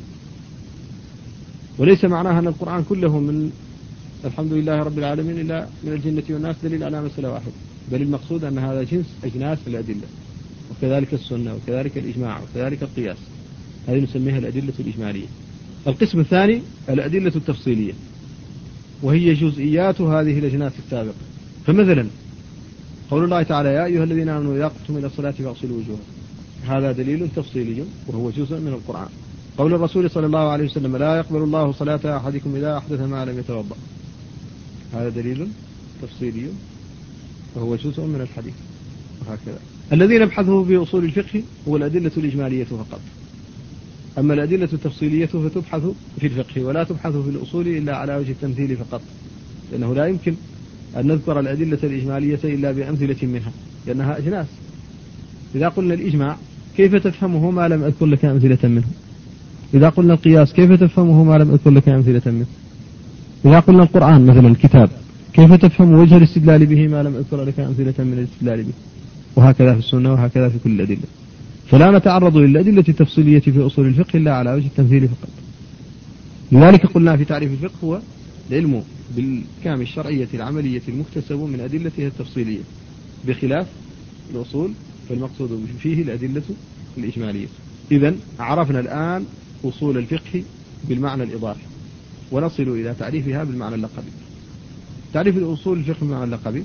Speaker 1: وليس معناها أن القرآن كله من الحمد لله رب العالمين إلا من الجنة والناس دليل على مسألة واحدة، بل المقصود أن هذا جنس أجناس الأدلة، وكذلك السنة وكذلك الإجماع وكذلك القياس، هذه نسميها الأدلة الإجمالية. القسم الثاني الأدلة التفصيلية، وهي جزئيات هذه الأجناس السابقة. فمثلا قول الله تعالى: يا أيها الذين آمنوا إذا قمتم إلى الصلاة فاغسلوا وجوهكم، هذا دليل تفصيلي وهو جزء من القرآن. قول الرسول صلى الله عليه وسلم: لا يقبل الله صلاة أحدكم إذا أحدث ما لم يتوضأ، هذا دليل تفصيلي وهو جزء من الحديث. وهكذا الذي نبحثه في أصول الفقه هو الأدلة الإجمالية فقط، أما الأدلة التفصيلية فتبحث في الفقه ولا تبحث في الأصول إلا على وجه التمثيل فقط، لأنه لا يمكن أن نذكر الأدلة الإجمالية إلا بأمثلة منها، لأنها أجناس. إذا قلنا الإجماع كيف تفهمه ما لم أذكر لك أمثلة منه؟ إذا قلنا القياس كيف تفهمه ما لم أذكر لك أمثلة منه؟ إذا قلنا القرآن مثلا الكتاب كيف تفهم وجه الاستدلال به ما لم أذكر لك أمثلة من الاستدلال به؟ وهكذا في السنة وهكذا في كل الأدلة. فلا نتعرض للأدلة التفصيلية في أصول الفقه إلا على وجه التمثيل فقط. لذلك قلنا في تعريف الفقه هو العلم بالأحكام الشرعية العملية المكتسب من أدلتها التفصيلية، بخلاف الأصول فالمقصود فيه الأدلة الإجمالية. إذن عرفنا الآن أصول الفقه بالمعنى الإضافي، ونصل إلى تعريفها بالمعنى اللقبي. تعريف الأصول الفقه بالمعنى اللقبي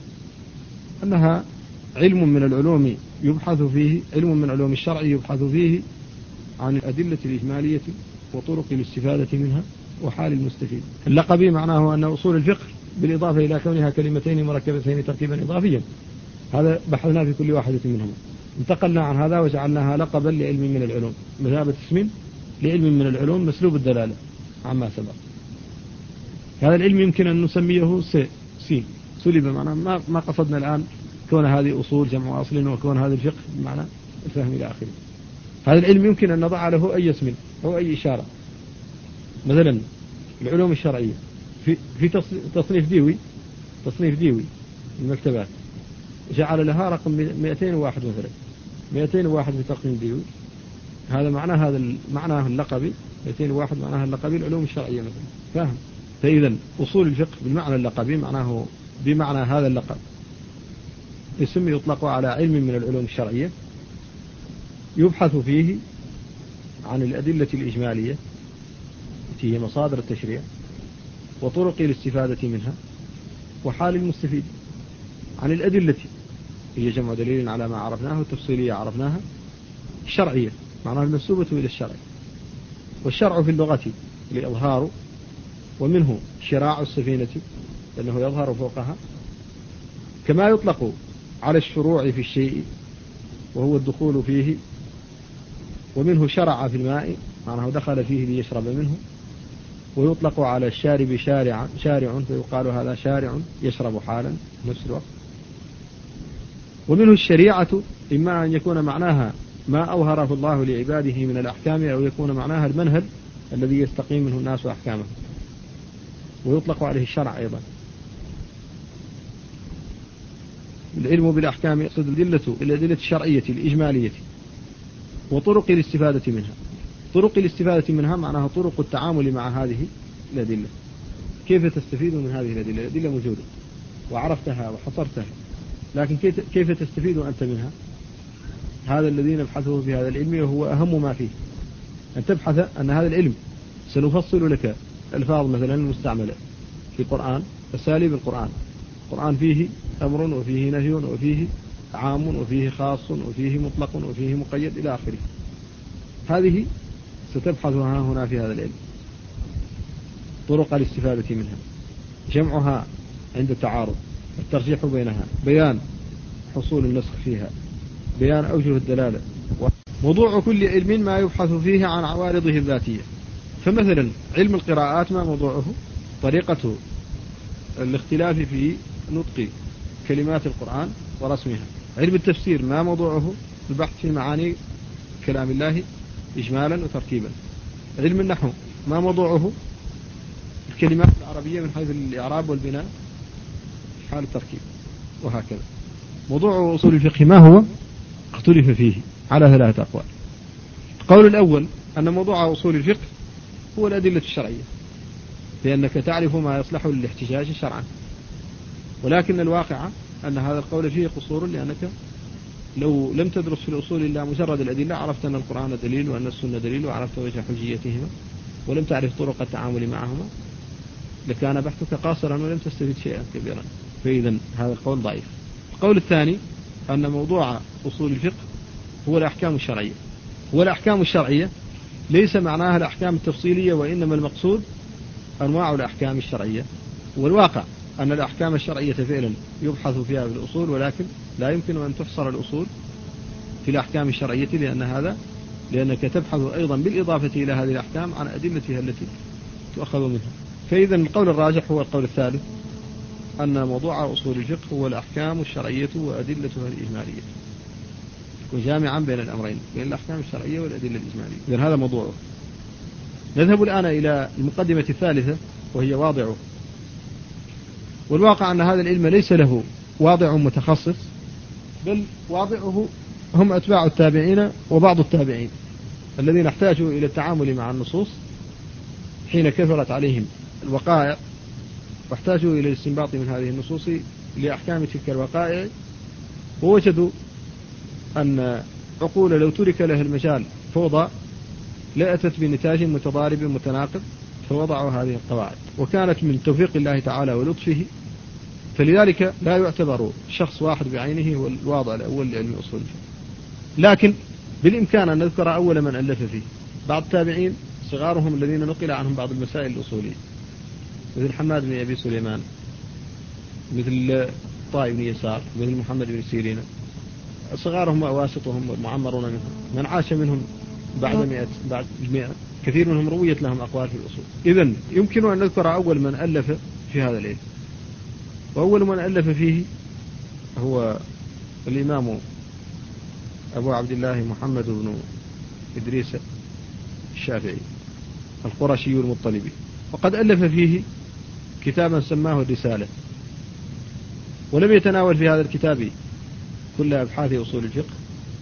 Speaker 1: أنها علم من العلوم يبحث فيه، علم من علوم الشرع يبحث فيه عن الأدلة الإجمالية وطرق الاستفادة منها وحال المستفيد. اللقبي معناه أن أصول الفقه بالإضافة إلى كونها كلمتين مركبتين تركيبا إضافيا، هذا بحثنا في كل واحدة منهما، انتقلنا عن هذا وجعلناها لقبا لعلم من العلوم، مثابة اسم لعلم من العلوم مسلوب الدلالة عما سبق. هذا العلم يمكن أن نسميه سين سلب، معناه ما قصدنا الآن كون هذه أصول جمع أصل وكون هذا الفقه بمعنى الفهم إلى آخره. هذا العلم يمكن أن نضع له أي اسم أو أي إشارة. مثلا العلوم الشرعية في تصنيف ديوي المكتبات جعل لها رقم 201 مثلا، 201 في تقنين ديوي، هذا معناه اللقبي، 201 معناها اللقبي العلوم الشرعية مثلا، فاهم؟ فإذا أصول الفقه بالمعنى اللقبي معناه بمعنى هذا اللقب، اسم يطلق على علم من العلوم الشرعية يبحث فيه عن الأدلة الإجمالية التي هي مصادر التشريع وطرق الاستفادة منها وحال المستفيد. عن الأدلة هي جمع دليل على ما عرفناه، والتفصيلية عرفناها. الشرعية معناها المنسوبة إلى الشرع، والشرع في اللغة الإظهار، ومنه شراع السفينة لأنه يظهر فوقها، كما يطلق على الشروع في الشيء وهو الدخول فيه، ومنه شرع في الماء معناه دخل فيه ليشرب منه، ويطلق على الشارب شارع فيقال هذا شارع يشرب حالا نفس الوقت. ومنه الشريعة إما أن يكون معناها ما أوهره الله لعباده من الأحكام، أو يكون معناها المنهج الذي يستقيم منه الناس أحكامه، ويطلق عليه الشرع أيضا. العلم بالأحكام يقصد الأدلة الشرعية الإجمالية وطرق الاستفادة منها. طرق الاستفادة منها معناها طرق التعامل مع هذه الأدلة. كيف تستفيد من هذه الأدلة؟ الأدلة موجودة وعرفتها وحصرتها، لكن كيف تستفيد أنت منها؟ هذا الذي نبحثه في هذا العلم، وهو أهم ما فيه، أن تبحث أن هذا العلم سنفصل لك الفاظ مثلا المستعملة في القرآن، أساليب القرآن. القرآن فيه أمر وفيه نهي وفيه عام وفيه خاص وفيه مطلق وفيه مقيد إلى آخره. هذه ستبحثها هنا في هذا العلم، طرق الاستفادة منها، جمعها عند التعارض، الترجيح بينها، بيان حصول النسخ فيها، بيان أوجه الدلالة. موضوع كل علم ما يبحث فيه عن عوارضه الذاتية. فمثلا علم القراءات ما موضوعه؟ طريقة الاختلاف في نطق كلمات القرآن ورسمها. علم التفسير ما موضوعه؟ البحث في معاني كلام الله إجمالا وترتيبا. علم النحو ما موضوعه؟ الكلمات العربية من حيث الإعراب والبناء في حال التركيب، وهكذا. موضوع أصول الفقه ما هو؟ اختلف فيه على 3 أقوال. القول الأول أن موضوع أصول الفقه هو الأدلة الشرعية، لأنك تعرف ما يصلح للاحتجاج شرعا، ولكن الواقع أن هذا القول فيه قصور، لأنك لو لم تدرس في الأصول إلا مجرد الأدلة عرفت أن القرآن دليل وأن السنة دليل وعرفت وجه حجيتهما، ولم تعرف طرق التعامل معهما لكان بحثك قاصرا ولم تستفيد شيئا كبيرا. فإذا هذا القول ضعيف. القول الثاني أن موضوع أصول الفقه هو الأحكام الشرعية. والأحكام الشرعية ليس معناها الأحكام التفصيلية، وإنما المقصود أنواع الأحكام الشرعية. والواقع أن الأحكام الشرعية فعلا يبحث فيها في الأصول، ولكن لا يمكن أن تحصر الأصول في الأحكام الشرعية، لأنك تبحث أيضا بالإضافة إلى هذه الأحكام عن أدلتها التي تؤخذ منها. فإذا القول الراجح هو القول الثالث، أن موضوع أصول الفقه هو الأحكام الشرعية وأدلتها الإجمالية، وجامعا بين الأمرين، بين الأحكام الشرعية والأدلة الإجمالية. إذن هذا موضوعه. نذهب الآن إلى المقدمة الثالثة وهي واضعه. والواقع أن هذا العلم ليس له واضع متخصص، بل واضعه هم أتباع التابعين وبعض التابعين الذين احتاجوا إلى التعامل مع النصوص حين كثرت عليهم الوقائع، واحتاجوا إلى الاستنباط من هذه النصوص لأحكام تلك الوقائع، ووجدوا أن عقول لو ترك له المجال فوضى لأتت بنتاج متضارب متناقض، فوضعوا هذه القواعد، وكانت من توفيق الله تعالى ولطفه. فلذلك لا يعتبر شخص واحد بعينه هو الواضع الأول لعلم أصول الفقه، لكن بالإمكان أن نذكر أول من ألف فيه بعض التابعين صغارهم الذين نقل عنهم بعض المسائل الأصولية، مثل حماد بن أبي سليمان، مثل طائي بن يسار، مثل محمد بن سيرين، صغارهم وأواسطهم والمعمرون منهم، من عاش منهم بعد 100 كثير منهم رويت لهم أقوال في الأصول. إذن يمكن أن نذكر أول من ألف في هذا العلم، وأول من ألف فيه هو الإمام أبو عبد الله محمد بن إدريس الشافعي القرشي المطلبي، وقد ألف فيه كتابا سماه الرسالة، ولم يتناول في هذا الكتاب كل أبحاث أصول الفقه،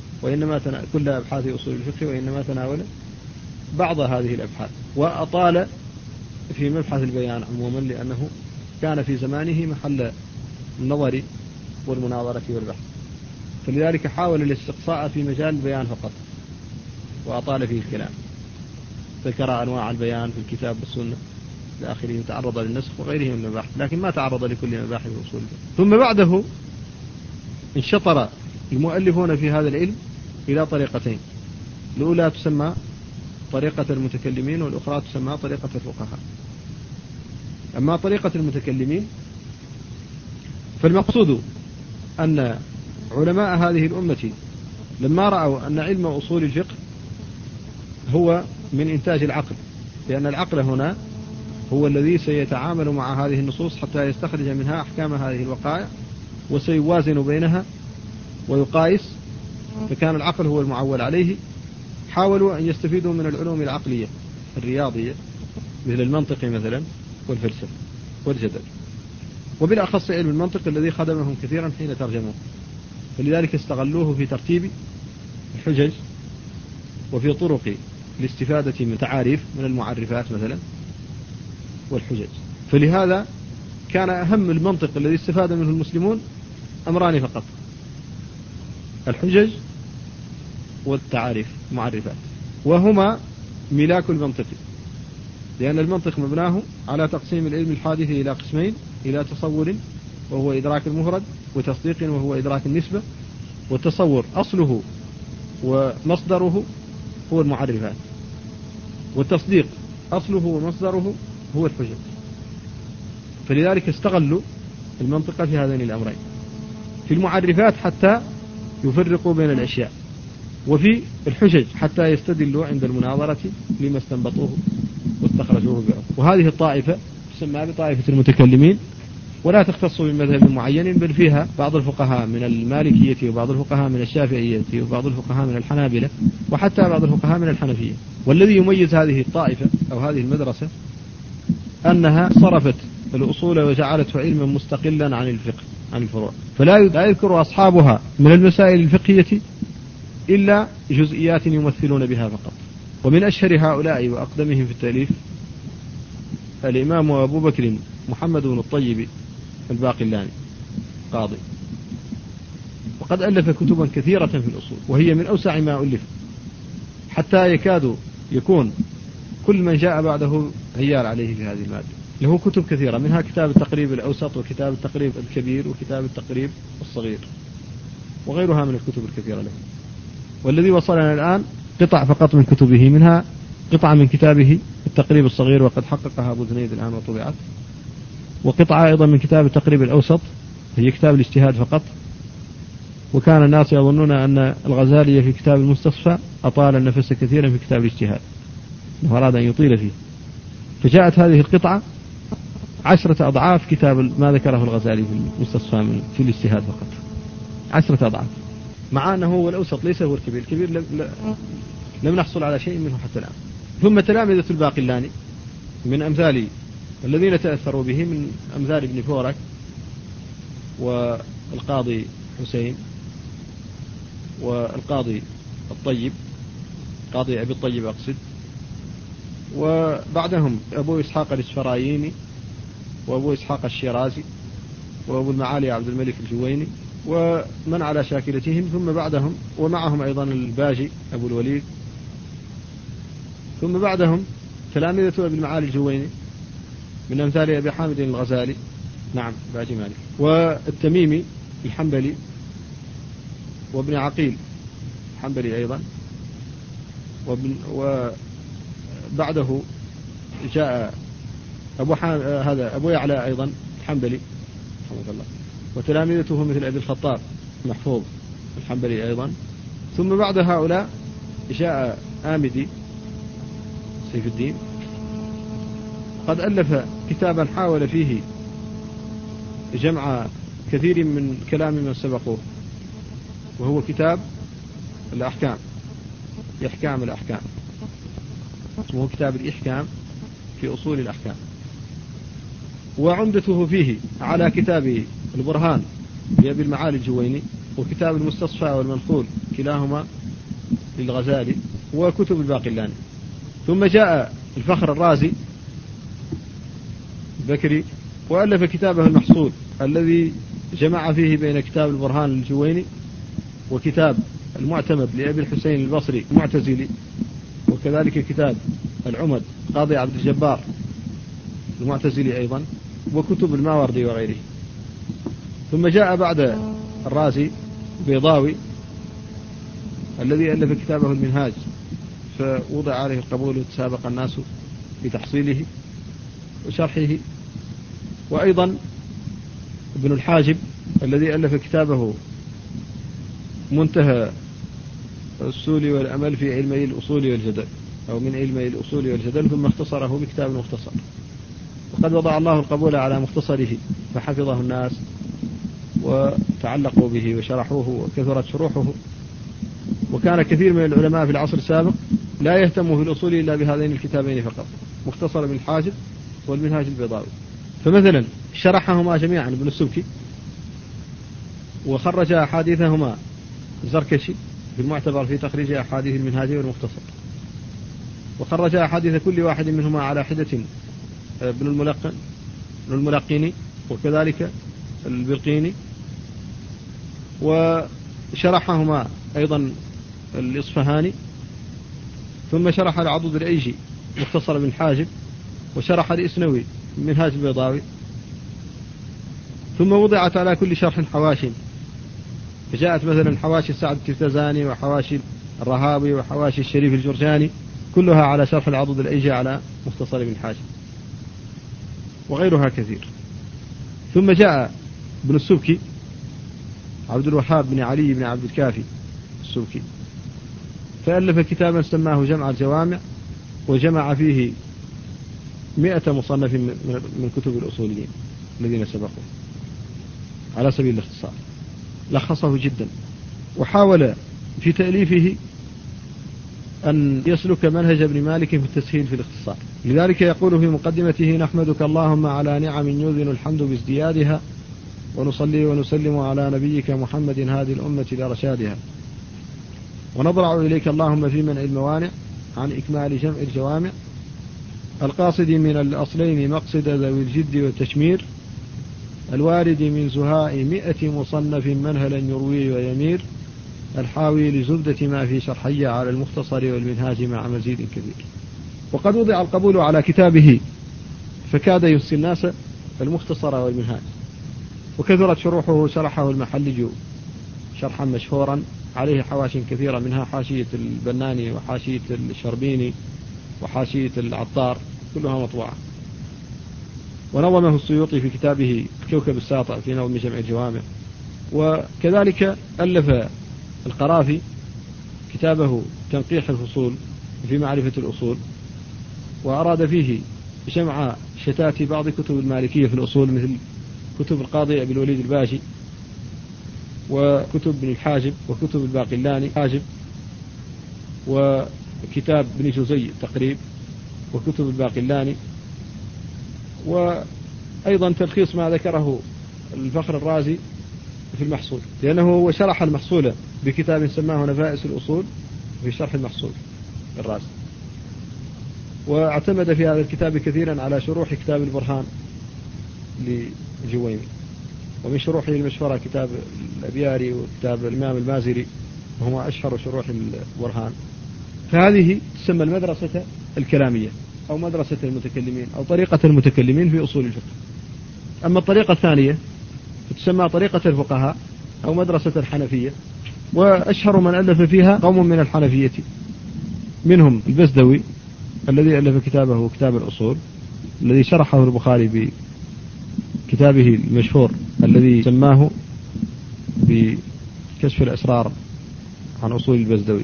Speaker 1: وإنما تناول بعض هذه الأبحاث، وأطال في مبحث البيان عموما، لأنه كان في زمانه محل النظر والمناظرة والبحث، فلذلك حاول الاستقصاء في مجال البيان فقط، وأطال فيه الكلام، ذكر أنواع البيان في الكتاب والسنة لآخره، تعرض للنسخ وغيره من المباحث، لكن ما تعرض لكل مباحث الأصول. ثم بعده انشطر المؤلفون في هذا العلم إلى طريقتين، الأولى تسمى طريقة المتكلمين، والأخرى تسمى طريقة الفقهاء. أما طريقة المتكلمين فالمقصود أن علماء هذه الأمة لما رأوا أن علم أصول الفقه هو من إنتاج العقل، لأن العقل هنا هو الذي سيتعامل مع هذه النصوص حتى يستخرج منها أحكام هذه الوقائع، وسيوازن بينها ويقايس، فكان العقل هو المعول عليه. حاولوا أن يستفيدوا من العلوم العقلية الرياضية مثل المنطق مثلا والفلسفة والجدل، وبالأخص علم المنطق الذي خدمهم كثيرا حين ترجموه، فلذلك استغلوه في ترتيب الحجج وفي طرق الاستفادة من تعاريف من المعرفات مثلا والحجج. فلهذا كان أهم المنطق الذي استفاد منه المسلمون أمران فقط: الحجج والتعاريف معرفات، وهما ملاك المنطق، لأن المنطق مبناه على تقسيم العلم الحادث إلى قسمين: إلى تصور وهو إدراك المفرد، وتصديق وهو إدراك النسبة. والتصور أصله ومصدره هو المعرفات، والتصديق أصله ومصدره هو الحجج. فلذلك استغلوا المنطق في هذين الأمرين: في المعرفات حتى يفرقوا بين الأشياء، وفي الحجج حتى يستدلوا عند المناظرة لما استنبطوه واستخرجوه بعض. وهذه الطائفة تسمى بطائفة المتكلمين، ولا تختص بمذهب معين، بل فيها بعض الفقهاء من المالكية وبعض الفقهاء من الشافعية وبعض الفقهاء من الحنابلة وحتى بعض الفقهاء من الحنفية. والذي يميز هذه الطائفة أو هذه المدرسة أنها صرفت الأصول وجعلته علما مستقلا عن الفقه، عن الفروع. فلا يذكر أصحابها من المسائل الفقهية إلا جزئيات يمثلون بها فقط. ومن أشهر هؤلاء وأقدمهم في التأليف الإمام أبو بكر محمد بن الطيب الباقلاني قاضي، وقد ألف كتبا كثيرة في الأصول، وهي من أوسع ما ألف، حتى يكاد يكون كل من جاء بعده عيال عليه في هذه المادة. له كتب كثيرة، منها كتاب التقريب الأوسط، وكتاب التقريب الكبير، وكتاب التقريب الصغير، وغيرها من الكتب الكثيرة له. والذي وصلنا الآن قطع فقط من كتبه، منها قطعة من كتابه التقريب الصغير وقد حققها أبو زنيد الآن وطبعت، وقطعة أيضا من كتاب التقريب الأوسط هي كتاب الاجتهاد فقط. وكان الناس يظنون أن الغزالي في كتاب المستصفى أطال النفس كثيرا في كتاب الاجتهاد، أنه أراد أن يطيل فيه، فجاءت هذه القطعة 10 أضعاف كتاب ما ذكره الغزالي في المستصفى في الاجتهاد فقط، 10 أضعاف، مع أنه هو الأوسط ليس هو الكبير. الكبير لم نحصل على شيء منه حتى الآن. ثم تلامذة الباقلاني من أمثال الذين تأثروا به، من أمثال ابن فورك والقاضي حسين والقاضي الطيب، قاضي أبي الطيب أقصد، وبعدهم أبو إسحاق الإسفرايني وأبو إسحاق الشيرازي وأبو المعالي عبد الملك الجويني ومن على شاكلتهم. ثم بعدهم ومعهم أيضا الباجي أبو الوليد. ثم بعدهم تلامذة أبي المعالي الجويني من أمثال أبي حامد الغزالي، نعم باجي مالك، والتميمي الحنبلي، وابن عقيل الحنبلي أيضا. وبعده جاء أبو يعلى أيضا الحنبلي رحمه الله، وتلامذته مثل أبي الخطاب محفوظ الحنبلي أيضا. ثم بعد هؤلاء جاء آمدي سيف الدين، قد ألف كتابا حاول فيه جمع كثير من كلام من سبقوه، وهو كتاب الأحكام، إحكام الأحكام، اسمه كتاب الإحكام في أصول الأحكام. وعمدته فيه على كتاب البرهان لأبي المعالي الجويني، وكتاب المستصفى والمنقول كلاهما للغزالي، وكتب الباقلاني. ثم جاء الفخر الرازي بكري وألف كتابه المحصول الذي جمع فيه بين كتاب البرهان للجويني وكتاب المعتمد لأبي الحسين البصري المعتزلي، وكذلك كتاب العمد قاضي عبد الجبار المعتزلي أيضا، وكتب الماوردي وغيره. ثم جاء بعد الرازي بيضاوي الذي ألف كتابه المنهاج، فوضع عليه القبول وتسابق الناس في تحصيله وشرحه. وأيضا ابن الحاجب الذي ألف كتابه منتهى الأصول والأمل في علمي الأصول والجدل، أو من علمي الأصول والجدل، ثم اختصره بكتاب مختصر. وقد وضع الله القبول على مختصره فحفظه الناس وتعلقوا به وشرحوه وكثرت شروحه. وكان كثير من العلماء في العصر السابق لا يهتموا في الأصول إلا بهذين الكتابين فقط، مختصر ابن الحاجب والمنهاج البيضاوي. فمثلا شرحهما جميعا ابن السبكي، وخرج أحاديثهما الزركشي في المعتبر في تخريج أحاديث المنهاج والمختصر. وخرج أحاديث كل واحد منهما على حدة ابن الملقيني وكذلك البرقيني، وشرحهما أيضا الإصفهاني، ثم شرح العضد الأيجي مختصر ابن حاجب، وشرح الإسنوي منهاج البيضاوي، ثم وضعت على كل شرح حواشي، فجاءت مثلا حواشي سعد التفتزاني وحواشي الرهاوي وحواشي الشريف الجرجاني، كلها على شرح العضد الأيجي على مختصر ابن حاجب، وغيرها كثير. ثم جاء ابن السبكي عبد الوهاب بن علي بن عبد الكافي السبكي، فألف كتابا سماه جمع الجوامع، وجمع فيه 100 مصنف من كتب الأصوليين الذين سبقوا على سبيل الاختصار، لخصه جدا، وحاول في تأليفه أن يسلك منهج ابن مالك في التسهيل في الاختصار. لذلك يقول في مقدمته: نحمدك اللهم على نعم يوزن الحمد بازديادها، ونصلي ونسلم على نبيك محمد هادي الأمة لرشادها، ونضرع إليك اللهم في منع الموانع عن إكمال جمع الجوامع، القاصد من الأصلين مقصد ذوي الجد والتشمير، الوارد من زهاء 100 مصنف منهلا يروي ويمير، الحاوي لزبدة ما في شرحي على المختصر والمنهاج مع مزيد كثير. وقد وضع القبول على كتابه فكاد ينسي الناس المختصر والمنهاج، وكثرت شروحه، شرحه المحلج شرحا مشهورا عليه حواشي كثيرة، منها حاشية البناني وحاشية الشربيني وحاشية العطار، كلها مطبوعة. ونظمه السيوطي في كتابه الكوكب الساطع في نظم جمع الجوامع. وكذلك ألف القرافي كتابه تنقيح الفصول في معرفة الأصول، وأراد فيه جمع شتات بعض كتب المالكية في الأصول، مثل كتب القاضي أبي الوليد الباجي، وكتب ابن الحاجب، وكتب الباقلاني حاجب، وكتاب ابن جزي التقريب، وكتب الباقلاني، وأيضا تلخيص ما ذكره الفخر الرازي في المحصول، لأنه هو شرح المحصول بكتاب سماه نفائس الأصول في شرح المحصول الرازي، واعتمد في هذا الكتاب كثيرا على شروح كتاب البرهان لجويني، ومن شروحه المشهورة كتاب الأبياري وكتاب الإمام المازري، وهما أشهر شروح البرهان. فهذه تسمى المدرسة الكلامية، أو مدرسة المتكلمين، أو طريقة المتكلمين في أصول الفقه. أما الطريقة الثانية تسمى طريقة الفقهاء، أو مدرسة الحنفية، وأشهر من ألف فيها قوم من الحنفية، منهم البزدوي الذي ألف كتابه كتاب الأصول، الذي شرحه البخاري بكتابه المشهور الذي سماه بكشف الأسرار عن أصول البزدوي،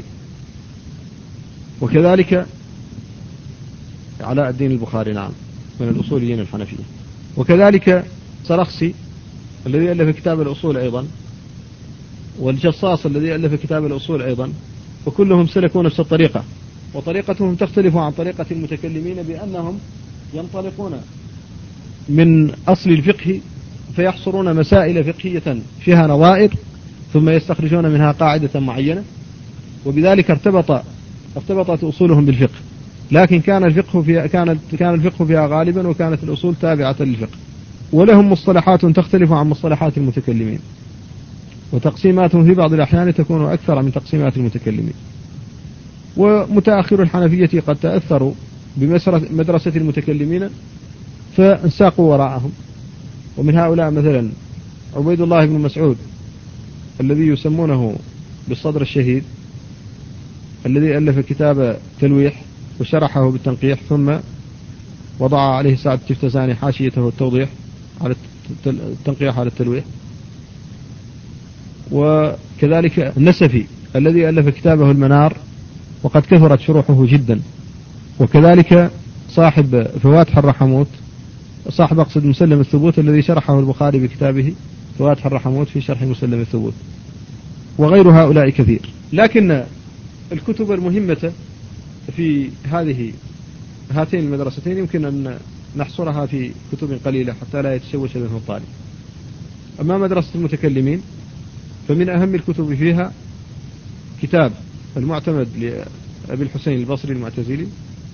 Speaker 1: وكذلك علاء الدين البخاري، نعم، من الأصوليين الحنفية، وكذلك سرخسي الذي ألف كتاب الأصول أيضا، والجصاص الذي ألف كتاب الأصول أيضا، وكلهم سلكوا نفس الطريقة، وطريقتهم تختلف عن طريقة المتكلمين بأنهم ينطلقون من أصل الفقه فيحصرون مسائل فقهية فيها نظائر، ثم يستخرجون منها قاعدة معينة، وبذلك ارتبطت أصولهم بالفقه، لكن كان الفقه فيها غالبا، وكانت الأصول تابعة للفقه. ولهم مصطلحات تختلف عن مصطلحات المتكلمين، وتقسيماتهم في بعض الأحيان تكون أكثر من تقسيمات المتكلمين. ومتأخر الحنفية قد تأثروا بمدرسة المتكلمين فانساقوا وراءهم، ومن هؤلاء مثلا عبيد الله بن مسعود الذي يسمونه بالصدر الشهيد، الذي ألف كتاب تلويح وشرحه بالتنقيح، ثم وضع عليه سعد التفتزاني حاشيته التوضيح على التنقيح على التلويح. وكذلك النسفي الذي ألف كتابه المنار، وقد كثرت شروحه جدا. وكذلك صاحب فواتح الرحموت، صاحب أقصد مسلم الثبوت الذي شرحه البخاري بكتابه فواتح الرحموت في شرح مسلم الثبوت، وغير هؤلاء كثير. لكن الكتب المهمة في هاتين المدرستين يمكن أن نحصرها في كتب قليلة حتى لا يتشوش ذهن الطالب. أما مدرسة المتكلمين فمن أهم الكتب فيها كتاب المعتمد لأبي الحسين البصري المعتزلي،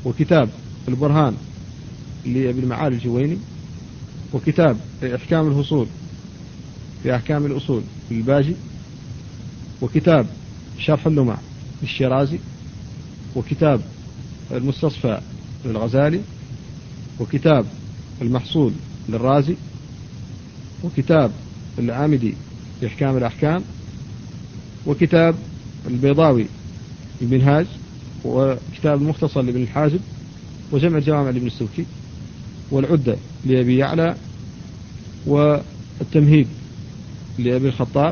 Speaker 1: وكتاب البرهان لأبي المعالي الجويني، وكتاب إحكام الفصول في أحكام الأصول للباجي، وكتاب شرح اللمع للشيرازي، وكتاب المستصفى للغزالي، وكتاب المحصول للرازي، وكتاب العامدي في إحكام الأحكام، وكتاب البيضاوي المنهاج، وكتاب المختصر لابن الحاجب، وجمع الجوامع لابن السوكي، والعدة لأبي يعلى، والتمهيد لأبي الخطاب،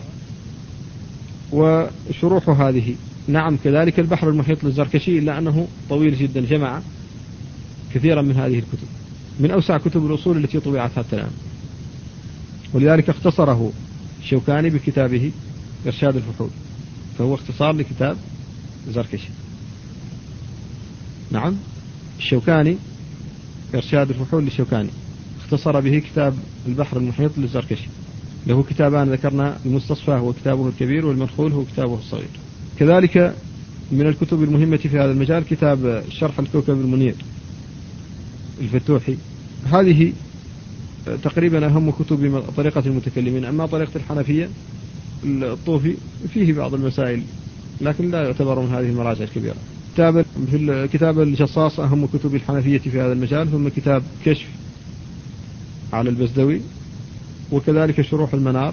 Speaker 1: وشروح هذه. نعم كذلك البحر المحيط للزركشي، إلا أنه طويل جدا، جمع كثيرا من هذه الكتب، من أوسع كتب الأصول التي طبعت حتى الآن، ولذلك اختصره الشوكاني بكتابه إرشاد الفحول، فهو اختصار لكتاب الزركشي. نعم الشوكاني إرشاد الفحول للشوكاني اختصر به كتاب البحر المحيط للزركشي. له كتابان ذكرنا، المستصفى هو كتابه الكبير، والمنخول هو كتابه الصغير. كذلك من الكتب المهمة في هذا المجال كتاب شرح الكوكب المنير الفتوحي. هذه تقريبا أهم كتب طريقة المتكلمين. أما طريقة الحنفية الطوفي فيه بعض المسائل، لكن لا يعتبر من هذه المراجع الكبيرة. كتاب الجصاص أهم كتب الحنفية في هذا المجال، ثم كتاب كشف على البزدوي، وكذلك شروح المنار،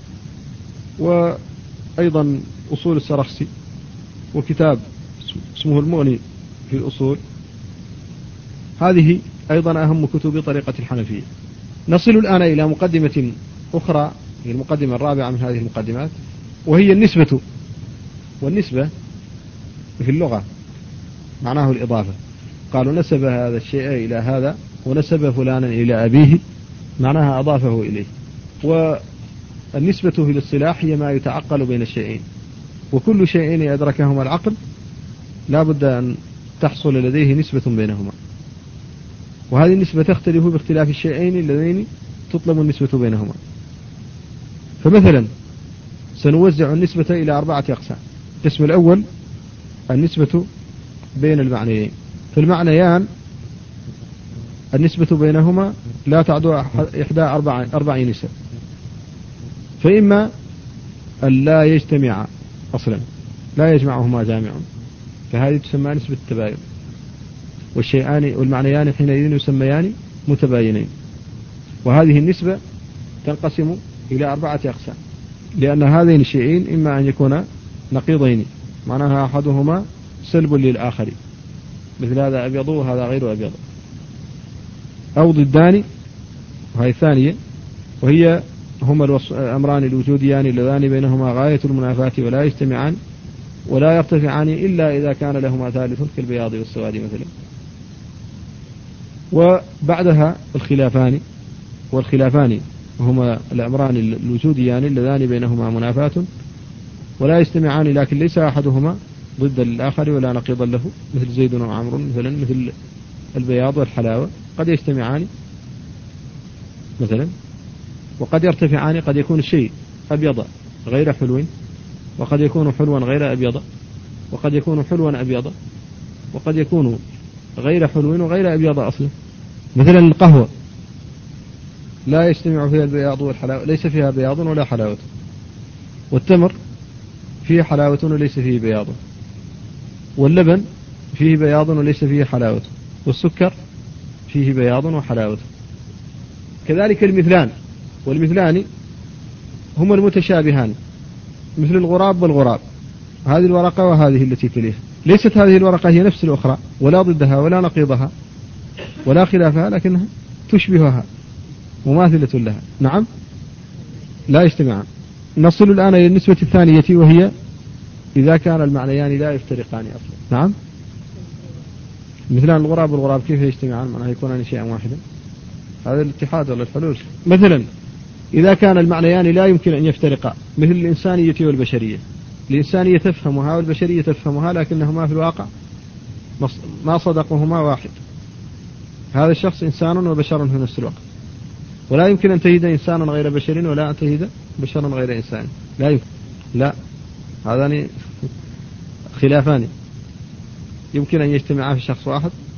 Speaker 1: وأيضا أصول السرخسي، وكتاب اسمه المغني في الأصول. هذه أيضا أهم كتب طريقة الحنفية. نصل الآن إلى مقدمة أخرى، هي المقدمة الرابعة من هذه المقدمات، وهي النسبة. والنسبة في اللغة معناه الإضافة. قالوا نسب هذا الشيء إلى هذا، ونسب فلانا إلى أبيه، معناها أضافه إليه. والنسبة في الاصطلاح هي ما يتعقل بين الشيئين، وكل شيئين أدركهما العقل لا بد أن تحصل لديه نسبة بينهما، وهذه النسبة تختلف باختلاف الشيئين اللذين تطلب النسبة بينهما. فمثلا سنوزع النسبة إلى 4 أقسام. القسم الأول النسبة بين المعنيين. في المعنيان النسبة بينهما لا تعدو إحدى 4 نسب، فإما أن لا يجتمع أصلا، لا يجمعهما جامع، فهذه تسمى نسبة التباين، والشيئان والمعنيان حينئذ يسميان متباينين. وهذه النسبة تنقسم إلى 4 أقسام، لأن هذين الشيئين إما أن يكونا نقيضين، معناها أحدهما سلب للآخر، مثل هذا أبيض وهذا غير أبيض، أو ضدان، وهي الثانية، وهي هما الأمران الوجوديان اللذان بينهما غاية المنافاة ولا يجتمعان ولا يرتفعان إلا إذا كان لهما ثالث كالبياض والسواد مثلا. وبعدها الخلافان، والخلافان هما الأمران الوجوديان اللذان بينهما منافاة ولا يجتمعان، لكن ليس أحدهما ضد الآخر ولا نقيض له، مثل زيد وعمر مثلا، مثل البياض والحلاوة قد يجتمعان مثلا، وقد يرتفعان. قد يكون الشيء أبيض غير حلو، وقد يكون حلوا غير أبيض، وقد يكون حلوا أبيض، وقد يكون غير حلو وغير أبيض أصلا. مثلا القهوة لا يجتمع فيها البياض والحلاوة، ليس فيها بياض ولا حلاوة. والتمر فيه حلاوة وليس فيه بياض، واللبن فيه بياض وليس فيه حلاوة، والسكر فيه بياض وحلاوة. كذلك المثلان، والمثلان هما المتشابهان، مثل الغراب والغراب، هذه الورقة وهذه التي تليها، ليست هذه الورقة هي نفس الأخرى ولا ضدها ولا نقيضها ولا خلافها، لكنها تشبهها مماثلة لها. نعم لا يجتمعان. نصل الآن إلى النسبة الثانية، وهي إذا كان المعنيان لا يفترقان أصلا. نعم مثلا الغراب والغراب كيف يجتمعان؟ معناها يكونان شيئا واحدا، هذا الاتحاد ولا الحلول. مثلا إذا كان المعنيان لا يمكن أن يفترقا، مثل الإنسانية والبشرية، الإنسانية تفهمها والبشرية تفهمها، لكنهما في الواقع ما صدقهما واحد. هذا الشخص إنسان وبشر في نفس الوقت، ولا يمكن أن تجد إنسانا غير بشر ولا أن تجد بشرا غير إنسان، لا يمكن. لا، هذان خلافان يمكن أن يجتمعا في شخص واحد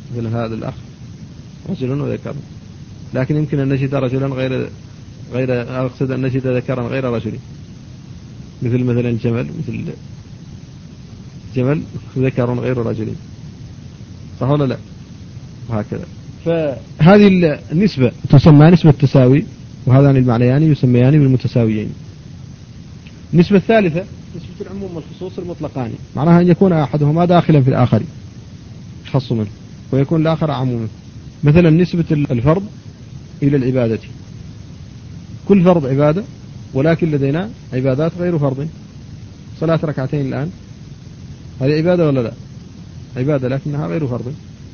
Speaker 1: مثل هذا الأخ رجل وذكر، لكن يمكن أن نجد رجلا غير أقصد أن نجد ذكرا غير رجل، مثل الجمل، مثل جمل ذكر غير رجل، صح ولا لا؟ وهكذا. فهذه النسبة تسمى نسبة تساوي، وهذان المعنيان يسميان بالمتساويين. النسبة الثالثة نسبة العموم والخصوص المطلقان، معناها أن يكون أحدهما داخلا في الآخر خص منه، ويكون الآخر أعم منه. مثلا نسبة الفرض إلى العبادة، كل فرض عبادة، ولكن لدينا عبادات غير فرض. صلاة ركعتين الآن هذه عبادة ولا لا؟ عبادة لكنها غير فرض.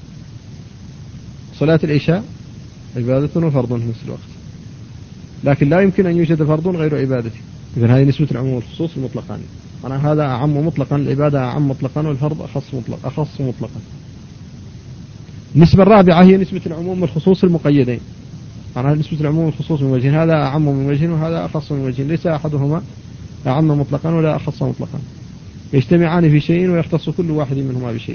Speaker 1: صلاة العشاء عبادة وفرض في نفس الوقت، لكن لا يمكن أن يوجد فرض غير عبادته. إذن هذه نسبة العموم والخصوص المطلقان، معناها هذا أعم مطلقا، العبادة أعم مطلقا، والفرض أخص مطلقا. النسبة الرابعة هي نسبة العموم والخصوص المقيدين، معناها نسبة العموم والخصوص من وجه، هذا أعم من وجه وهذا أخص من وجه، ليس أحدهما أعم مطلقا ولا أخص مطلقا، يجتمعان في شيء ويختص كل واحد منهما بشيء.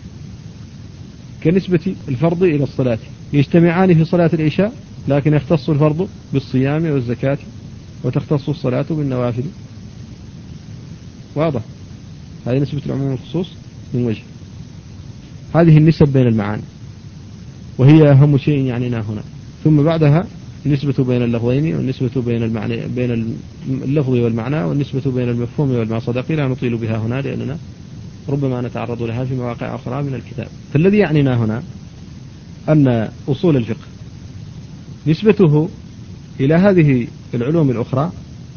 Speaker 1: كنسبة الفرض إلى الصلاة، يجتمعان في صلاة العشاء، لكن يختص الفرض بالصيام والزكاة، وتختص الصلاة بالنوافل. واضح؟ هذه نسبة العموم والخصوص من وجه. هذه النسب بين المعاني، وهي أهم شيء يعنينا هنا. ثم بعدها النسبة بين اللفظين، والنسبة بين اللفظ والمعنى، والنسبة بين المفهوم والمعنى. صدقي لا نطيل بها هنا لأننا ربما نتعرض لها في مواقع أخرى من الكتاب. فالذي يعنينا هنا أن أصول الفقه نسبته إلى هذه العلوم الأخرى،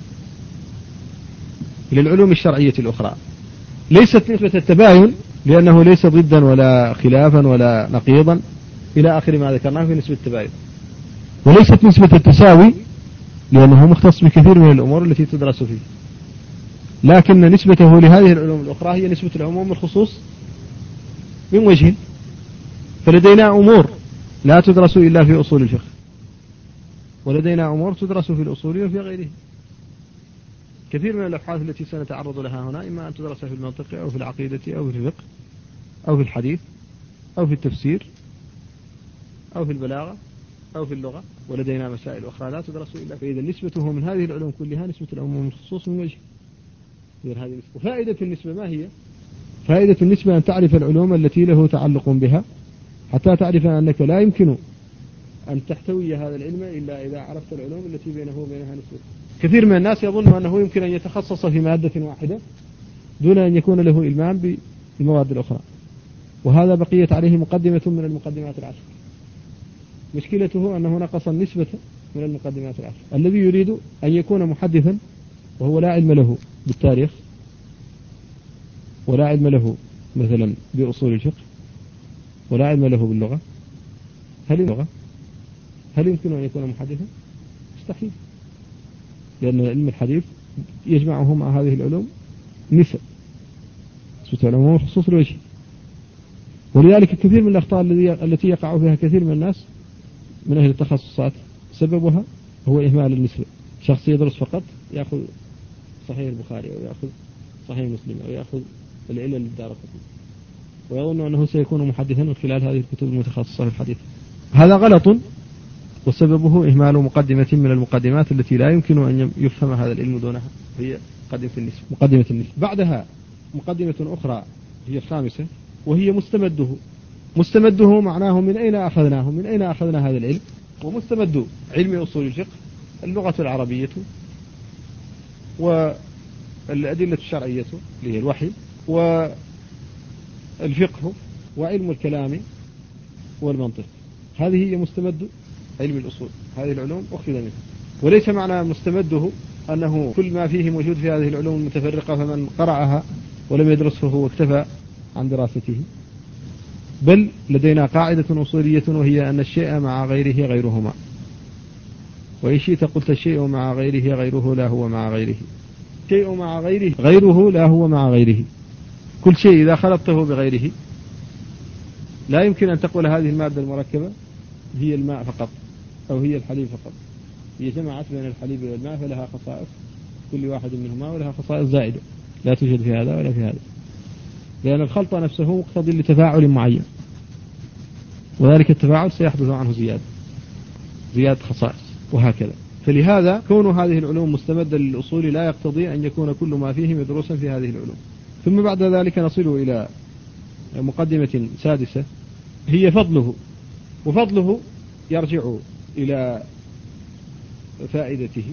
Speaker 1: إلى العلوم الشرعية الأخرى، ليست نسبة التباين، لأنه ليس ضدا ولا خلافا ولا نقيضا إلى آخر ما ذكرناه في نسبة التباين، وليست نسبة التساوي، لأنه مختص بكثير من الأمور التي تدرس فيه، لكن نسبته لهذه العلوم الأخرى هي نسبة العموم والخصوص من وجه. فلدينا أمور لا تدرس إلا في أصول الفقه، ولدينا أمور تدرس في الأصول وفي غيره. كثير من الأبحاث التي سنتعرض لها هنا إما أن تدرس في المنطق أو في العقيدة أو في الفقه أو في الحديث أو في التفسير أو في البلاغة أو في اللغة، ولدينا مسائل أخرى لا تدرس إلا. فإذا نسبته من هذه العلوم كلها نسبة العموم والخصوص من وجه. هذه وفائدة النسبة ما هي؟ فائدة النسبة أن تعرف العلوم التي له تعلق بها، حتى تعرف أنك لا يمكن أن تحتوي هذا العلم إلا إذا عرفت العلوم التي بينه وبينها نسبة. كثير من الناس يظن أنه يمكن أن يتخصص في مادة واحدة دون أن يكون له إلمام بالمواد الأخرى، وهذا بقيت عليه مقدمة من المقدمات العشر. مشكلته أنه نقص النسبة من المقدمات العشر. الذي يريد أن يكون محدثا وهو لا علم له بالتاريخ ولا علم له مثلا بأصول الفقه ولا علم له باللغة، هل يمكن أن يكون محدثا؟ مستحيل، لأن علم الحديث يجمعه مع هذه العلوم نسب، نسبة العموم والخصوص الوجه. ولذلك كثير من الأخطاء التي يقع فيها كثير من الناس من أهل التخصصات سببها هو إهمال النسبة. شخص يدرس فقط يأخذ صحيح البخاري أو يأخذ صحيح مسلم أو يأخذ العلل الدارقطني، ويظن أنه سيكون محدثا من خلال هذه الكتب المتخصصة في الحديث. هذا غلط، وسببه إهمال مقدمة من المقدمات التي لا يمكن أن يفهم هذا العلم دونها، هي مقدمة النسبة. بعدها مقدمة أخرى هي الخامسة، وهي مستمده معناه من أين أخذنا هذا العلم. ومستمد علم أصول الفقه اللغة العربية والأدلة الشرعية اللي هي الوحي، والفقه، وعلم الكلام والمنطق. هذه هي مستمد علم الأصول، هذه العلوم أخذ منه. وليس معنى مستمده أنه كل ما فيه موجود في هذه العلوم المتفرقة فمن قرأها ولم يدرسه فهو اكتفى عن دراسته، بل لدينا قاعدة أصولية وهي أن الشيء مع غيره غيرهما، وإن شئت قلت الشيء مع غيره غيره لا هو مع غيره، شيء مع غيره غيره لا هو مع غيره. كل شيء إذا خلطته بغيره لا يمكن أن تقول هذه المادة المركبة هي الماء فقط أو هي الحليب فقط. هي جمعت بين الحليب والماء فلها خصائص، كل واحد منهما ولها خصائص زائدة لا توجد في هذا ولا في هذا، لأن الخلط نفسه مقتضي لتفاعل معين. وذلك التفاعل سيحدث عنه زيادة خصائص وهكذا. فلهذا كون هذه العلوم مستمدة للأصول لا يقتضي أن يكون كل ما فيه مدروسا في هذه العلوم. ثم بعد ذلك نصل إلى مقدمة سادسة هي فضله، وفضله يرجع إلى فائدته،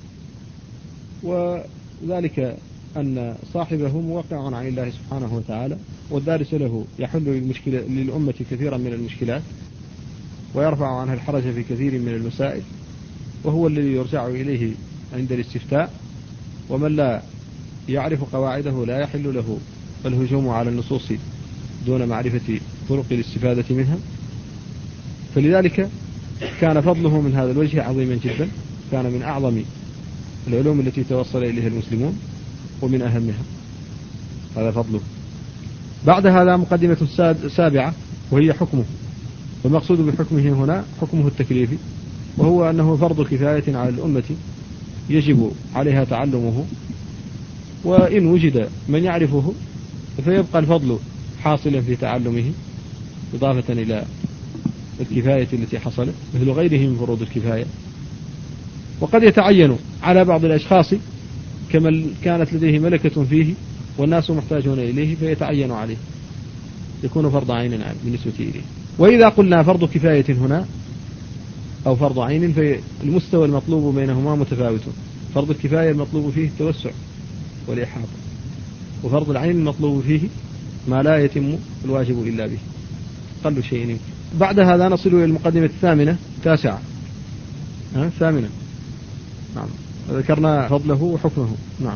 Speaker 1: وذلك أن صاحبه موقع عن الله سبحانه وتعالى، والدارس له يحل للأمة كثيرا من المشكلات ويرفع عنها الحرج في كثير من المسائل، وهو الذي يرجع إليه عند الاستفتاء. ومن لا يعرف قواعده لا يحل له الهجوم على النصوص دون معرفة طرق الاستفادة منها. فلذلك كان فضله من هذا الوجه عظيما جدا، كان من أعظم العلوم التي توصل إليها المسلمون ومن أهمها، هذا فضله. بعد هذا مقدمة سابعة وهي حكمه. والمقصود بحكمه هنا حكمه التكليفي، وهو أنه فرض كفاية على الأمة يجب عليها تعلمه، وإن وجد من يعرفه فيبقى الفضل حاصلا في تعلمه إضافة إلى الكفاية التي حصلت مثل غيره من فروض الكفاية. وقد يتعين على بعض الأشخاص كمن كانت لديه ملكة فيه والناس محتاجون إليه فيتعين عليه، يكون فرض عين بالنسبة إليه. وإذا قلنا فرض كفاية هنا أو فرض عين فالمستوى المطلوب بينهما متفاوت. فرض الكفاية المطلوب فيه التوسع والإحاطة، وفرض العين المطلوب فيه ما لا يتم الواجب إلا به، قل شيء يمكن. بعد هذا نصل إلى المقدمة الثامنة التاسعة ثامنة. نعم، ذكرنا فضله وحكمه. نعم،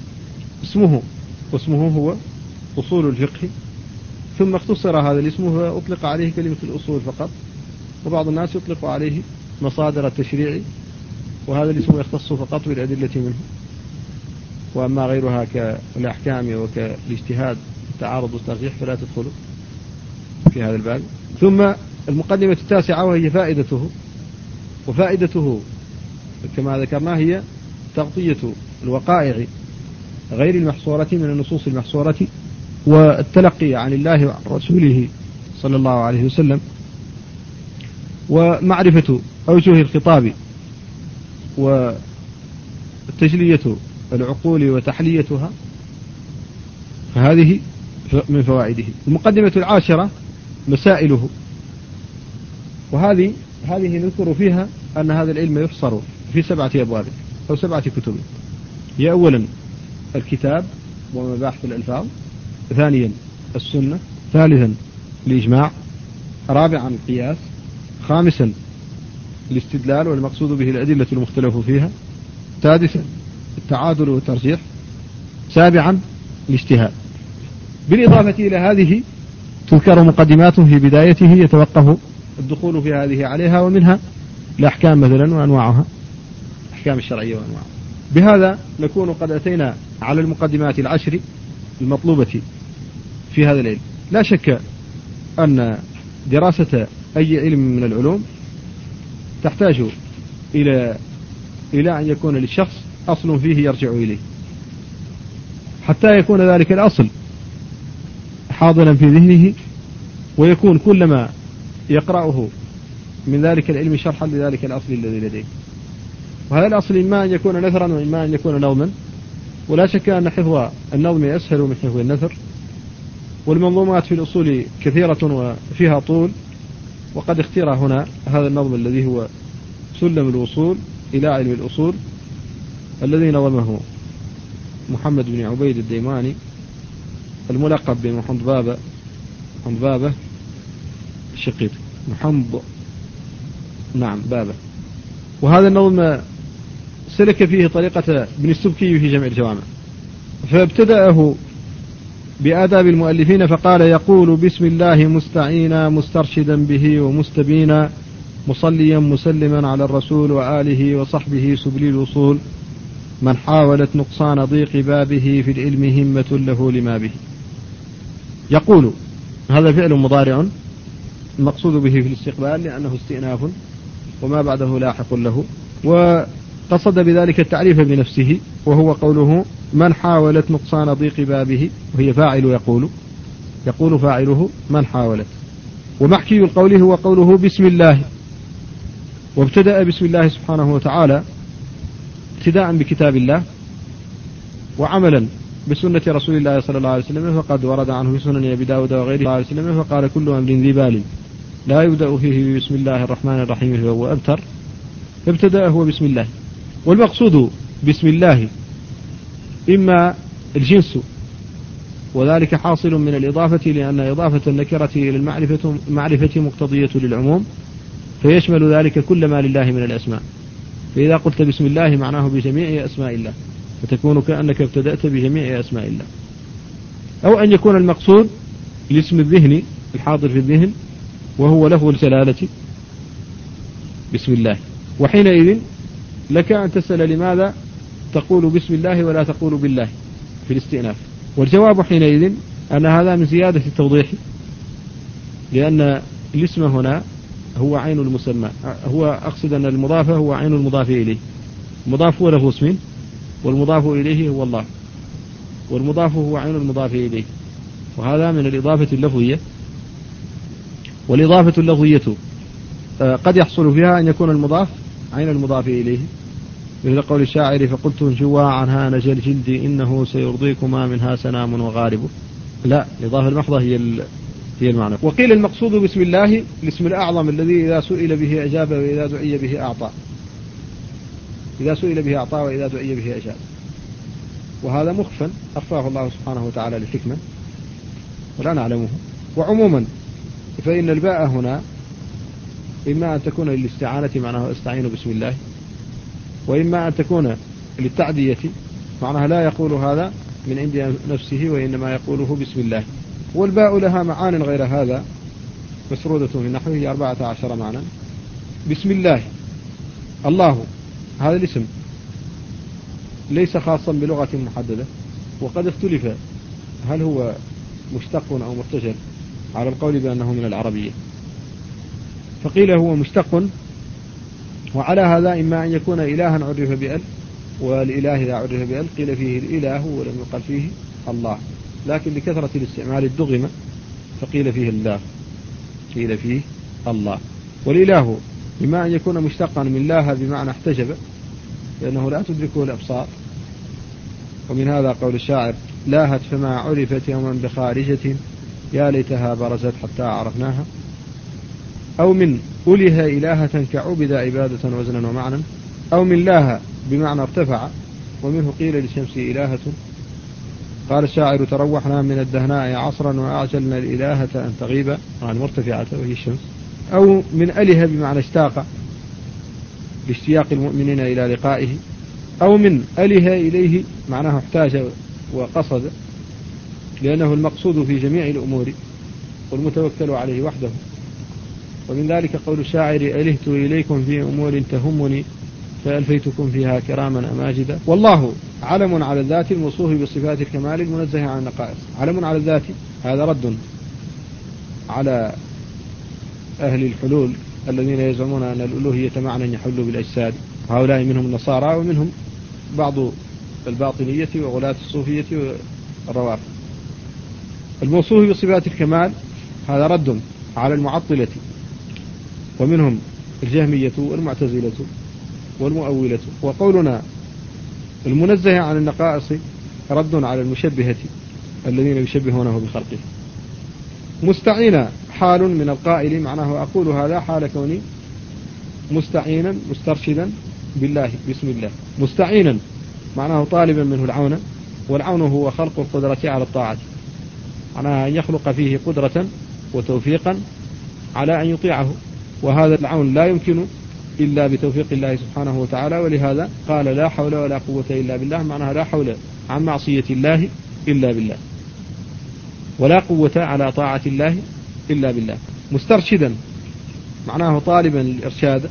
Speaker 1: اسمه هو أصول الفقه، ثم اختصر هذا الاسم فأطلق عليه كلمة الأصول فقط، وبعض الناس يطلق عليه مصادر التشريع، وهذا الاسم يختص فقط بالأدلة منه، وأما غيرها كالأحكام وكالاجتهاد التعارض والترجيح فلا تدخل في هذا الباب. ثم المقدمة التاسعة وهي فائدته. وفائدته كما ذكرنا هي تغطية الوقائع غير المحصورة من النصوص المحصورة، والتلقي عن الله وعن رسوله صلى الله عليه وسلم، ومعرفة أوجه الخطاب وتجلية العقول وتحليتها، فهذه من فوائده. المقدمة العاشرة مسائله، وهذه نذكر فيها أن هذا العلم يحصر في 7 أبواب أو 7 كتب. هي أولا الكتاب ومباحث الألفاظ، ثانيا السنة، ثالثا الإجماع، رابعا القياس، خامسا الاستدلال والمقصود به الأدلة المختلف فيها، سادسا التعادل والترجيح، سابعا الاجتهاد. بالإضافة إلى هذه تذكر مقدمات في بدايته يتوقف الدخول في هذه عليها، ومنها الأحكام مثلا وأنواعها، الأحكام الشرعية وأنواعها. بهذا نكون قد أتينا على المقدمات 10 المطلوبة في هذا العلم. لا شك أن دراسة أي علم من العلوم تحتاج إلى أن يكون للشخص أصل فيه يرجع إليه، حتى يكون ذلك الأصل حاضرا في ذهنه، ويكون كلما يقرأه من ذلك العلم شرحا لذلك الأصل الذي لديه. وهذا الأصل إما أن يكون نثرا وإما أن يكون نظما، ولا شك أن حفظ النظم أسهل من حفظ النثر. والمنظومات في الأصول كثيرة وفيها طول، وقد اختير هنا هذا النظم الذي هو سلم الوصول إلى علم الأصول، الذي نظمه محمد بن عبيد الديماني الملقب بمحمد بابة الشقيق محمد، نعم بابة. وهذا النظم سلك فيه طريقة ابن السبكي في جمع الجوامع، فابتدأه بآداب المؤلفين فقال: يقول بسم الله مستعينا مسترشدا به ومستبينا، مصليا مسلما على الرسول وآله وصحبه سبل الوصول، من حاولت نقصان ضيق بابه في العلم همة له لما به. يقول هذا فعل مضارع المقصود به في الاستقبال لأنه استئناف وما بعده لاحق له، وقصد بذلك التعريف بنفسه، وهو قوله من حاولت نقصان ضيق بابه، وهي فاعل يقول فاعله من حاولت، ومحكي القول هو قوله بسم الله، وابتدأ بسم الله سبحانه وتعالى ابتداء بكتاب الله وعملا بسنة رسول الله صلى الله عليه وسلم، فقد ورد عنه في سنن أبي داود وغيره صلى الله عليه وسلم فقال كل أمر ذي بال لا يبدأ فيه بسم الله الرحمن الرحيم فهو أبتر، فابتدأ هو بسم الله. والمقصود بسم الله إما الجنس، وذلك حاصل من الإضافة، لأن إضافة النكرة إلى المعرفة مقتضية للعموم، فيشمل ذلك كل ما لله من الأسماء. فإذا قلت بسم الله معناه بجميع أسماء الله، فتكون كأنك ابتدأت بجميع أسماء الله. أو أن يكون المقصود الاسم الذهني الحاضر في الذهن، وهو لفظ الجلالة بسم الله. وحينئذ لك أن تسأل لماذا تقول بسم الله ولا تقول بالله في الاستئناف، والجواب حينئذ أن هذا من زيادة التوضيح، لأن الاسم هنا هو عين المسمى، هو أقصد أن المضاف هو عين المضاف إليه، المضاف هو له اسم والمضاف إليه هو الله، والمضاف هو عين المضاف إليه، وهذا من الإضافة اللفظية. والإضافة اللفظية قد يحصل فيها أن يكون المضاف عين المضاف إليه، مثل قول الشاعر فقلت انجوا عنها نجل الجلد إنه سيرضيكما منها سنام وغارب. لا، الإضافة المحضة هي المعنى. وقيل المقصود بسم الله الاسم الأعظم الذي إذا سئل به أجاب وإذا دعي به أعطى، إذا سئل به أعطى وإذا دعي به أجاب، وهذا مخفى أخفاه الله سبحانه وتعالى للحكمة ولا نعلمه. وعموما فإن الباء هنا إما أن تكون للاستعانة معناه استعين بسم الله، وإما أن تكون للتعدية معناها لا يقول هذا من عند نفسه وإنما يقوله بسم الله. والباء لها معان غير هذا مسرودة في نحوه 14 معنى. بسم الله، الله هذا الاسم ليس خاصا بلغة محددة، وقد اختلف هل هو مشتق أو مرتجل على القول بأنه من العربية، فقيل هو مشتق، وعلى هذا إما أن يكون إلها عرف بأل، والإله إذا عرف بأل قيل فيه الإله ولم يقل فيه الله، لكن لكثرة الاستعمال الدغمة فقيل فيه الله، قيل فيه الله. والإله إما أن يكون مشتقا من لاه بمعنى احتجب، لأنه لا تدركه الأبصار، ومن هذا قول الشاعر لاهت فما عرفت يوما بخارجة يا ليتها برزت حتى عرفناها. أو من أله إلهة كعبد عبادة وزنا ومعنى، أو من لاه بمعنى ارتفع، ومنه قيل للشمس إلهة. قال الشاعر تروحنا من الدهناء عصرا وأعجلنا الإلهة أن تغيب عن مرتفعة وهي الشمس. أو من أله بمعنى اشتاق لاشتياق المؤمنين إلى لقائه، أو من أله إليه معناه احتاج وقصد، لأنه المقصود في جميع الأمور والمتوكل عليه وحده. ومن ذلك قول الشاعر ألهت إليكم في أمور تهمني فألفيتكم فيها كراما أماجدا. والله علم على الذات الموصوف بصفات الكمال المنزه عن النقائص. علم على الذات هذا رد على أهل الحلول الذين يزعمون أن الألوهية معنى يحل بالأجساد، هؤلاء منهم النصارى ومنهم بعض الباطنية وغلاة الصوفية والروافض. الموصوف بصفات الكمال هذا رد على المعطلة، ومنهم الجهمية والمعتزلة والمؤولة. وقولنا المنزه عن النقائص رد على المشبهة الذين يشبهونه بخلقه. مستعينا حال من القائل معناه أقول هذا حال كوني مستعينا مسترشدا بالله بسم الله. مستعينا معناه طالبا منه العون، والعون هو خلق القدرة على الطاعة، معناها أن يخلق فيه قدرة وتوفيقا على أن يطيعه، وهذا العون لا يمكن إلا بتوفيق الله سبحانه وتعالى. ولهذا قال لا حول ولا قوة إلا بالله، معناها لا حول عن معصية الله إلا بالله، ولا قوة على طاعة الله إلا بالله. مسترشدا معناه طالبا الإرشاد،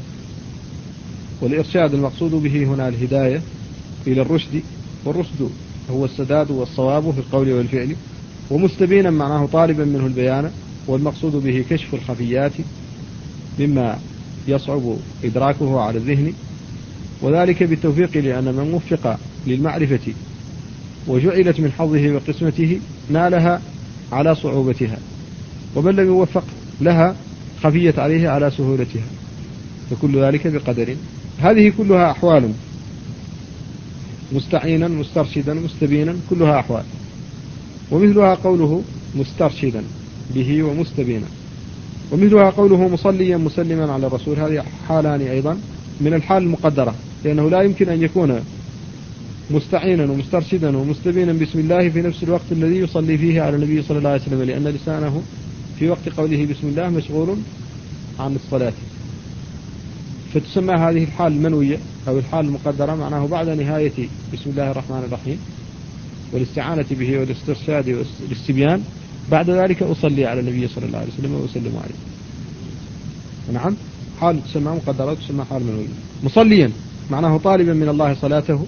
Speaker 1: والإرشاد المقصود به هنا الهداية إلى الرشد، والرشد هو السداد والصواب في القول والفعل. ومستبينا معناه طالبا منه البيان، والمقصود به كشف الخفيات مما يصعب إدراكه على الذهن، وذلك بالتوفيق، لأن من وفق للمعرفة وجعلت من حظه وقسمته نالها على صعوبتها، ومن لم يوفق لها خفيت عليه على سهولتها، فكل ذلك بقدر. هذه كلها أحوال، مستعينا مسترشدا مستبينا، كلها أحوال. ومثلها قوله مسترشدا به ومستبينا، ومثلها قوله مصليا مسلما على الرسول. هذه حالان أيضا من الحال المقدرة، لأنه لا يمكن أن يكون مستعينا ومسترشدا ومستبينا بسم الله في نفس الوقت الذي يصلي فيه على النبي صلى الله عليه وسلم، لأن لسانه في وقت قوله بسم الله مشغول عن الصلاة، فتسمى هذه الحال المنوية أو الحال المقدرة، معناه بعد نهاية بسم الله الرحمن الرحيم والاستعانة به والاسترشاد والاستبيان، بعد ذلك أصلي على النبي صلى الله عليه وسلم وأسلم عليه. نعم، حال تسمى مقدرة تسمى حال منوية. مصليا معناه طالبا من الله صلاته،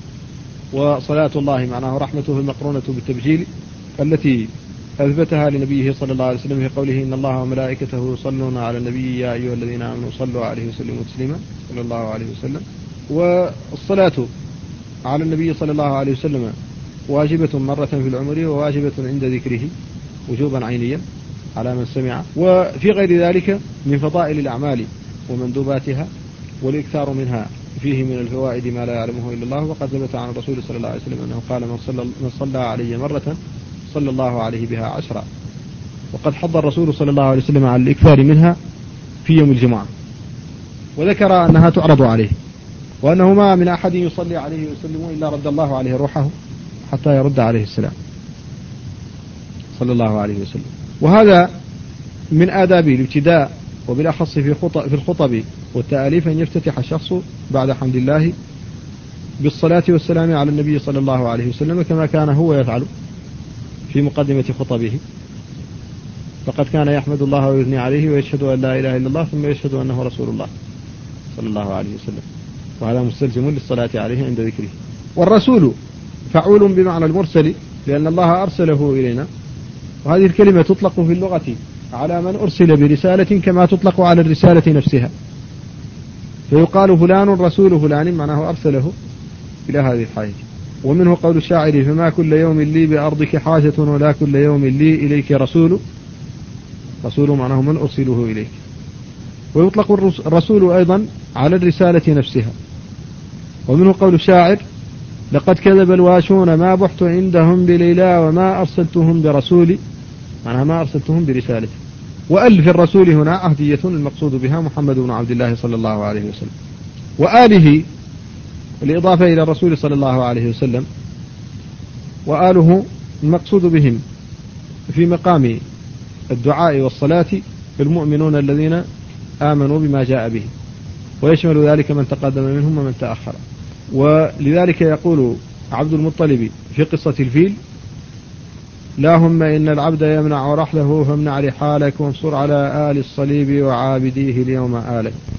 Speaker 1: وصلاة الله معناه رحمته المقرونة بالتبجيل التي أثبتها لنبيه صلى الله عليه وسلم في قوله إن الله وملائكته يصلون على النبي يا أيها الذين آمنوا صلوا عليه وسلموا تسليما صلى الله عليه وسلم. والصلاة على النبي صلى الله عليه وسلم واجبة مرة في العمر وواجبة عند ذكره وجوبا عينيا على من سمع، وفي غير ذلك من فضائل الأعمال ومندوباتها والإكثار منها فيه من الفوائد ما لا يعلمه إلا الله. وقد ثبت عن الرسول صلى الله عليه وسلم أنه قال من صلى علي مرة صلى الله عليه بها 10. وقد حض الرسول صلى الله عليه وسلم على الإكثار منها في يوم الجمعة، وذكر أنها تعرض عليه، وأنه ما من أحد يصلي عليه ويسلم إلا رد الله عليه روحه حتى يرد عليه السلام صلى الله عليه وسلم. وهذا من آداب الابتداء، وبالأخص في الخطب والتآليف أن يفتتح الشخص بعد حمد الله بالصلاة والسلام على النبي صلى الله عليه وسلم كما كان هو يفعل في مقدمة خطبه، فقد كان يحمد الله ويثني عليه ويشهد أن لا إله إلا الله ثم يشهد أنه رسول الله صلى الله عليه وسلم، وهذا مستلزم للصلاة عليه عند ذكره. والرسول فعول بمعنى المرسل، لأن الله أرسله إلينا، وهذه الكلمة تطلق في اللغة على من أرسل برسالة كما تطلق على الرسالة نفسها، فيقال فلان رسول فلان معناه أرسله إلى هذه الحاجة. ومنه قول الشاعر فما كل يوم لي بأرضك حاجة ولا كل يوم لي إليك رسول. رسول معناه من أرسله إليك. ويطلق الرسول أيضا على الرسالة نفسها. ومنه قول الشاعر لقد كذب الواشون ما بحت عندهم بليلى وما أرسلتهم برسولي، معناها ما أرسلتهم برسالة. وألف الرسول هنا عهدية المقصود بها محمد بن عبد الله صلى الله عليه وسلم وآله، الإضافة إلى الرسول صلى الله عليه وسلم. وآله المقصود بهم في مقام الدعاء والصلاة المؤمنون الذين آمنوا بما جاء به، ويشمل ذلك من تقدم منهم ومن تأخر. ولذلك يقول عبد المطلب في قصة الفيل اللهم إن العبد يمنع رحله فامنع رحالك وانصر على آل الصليب وعابديه اليوم آلك.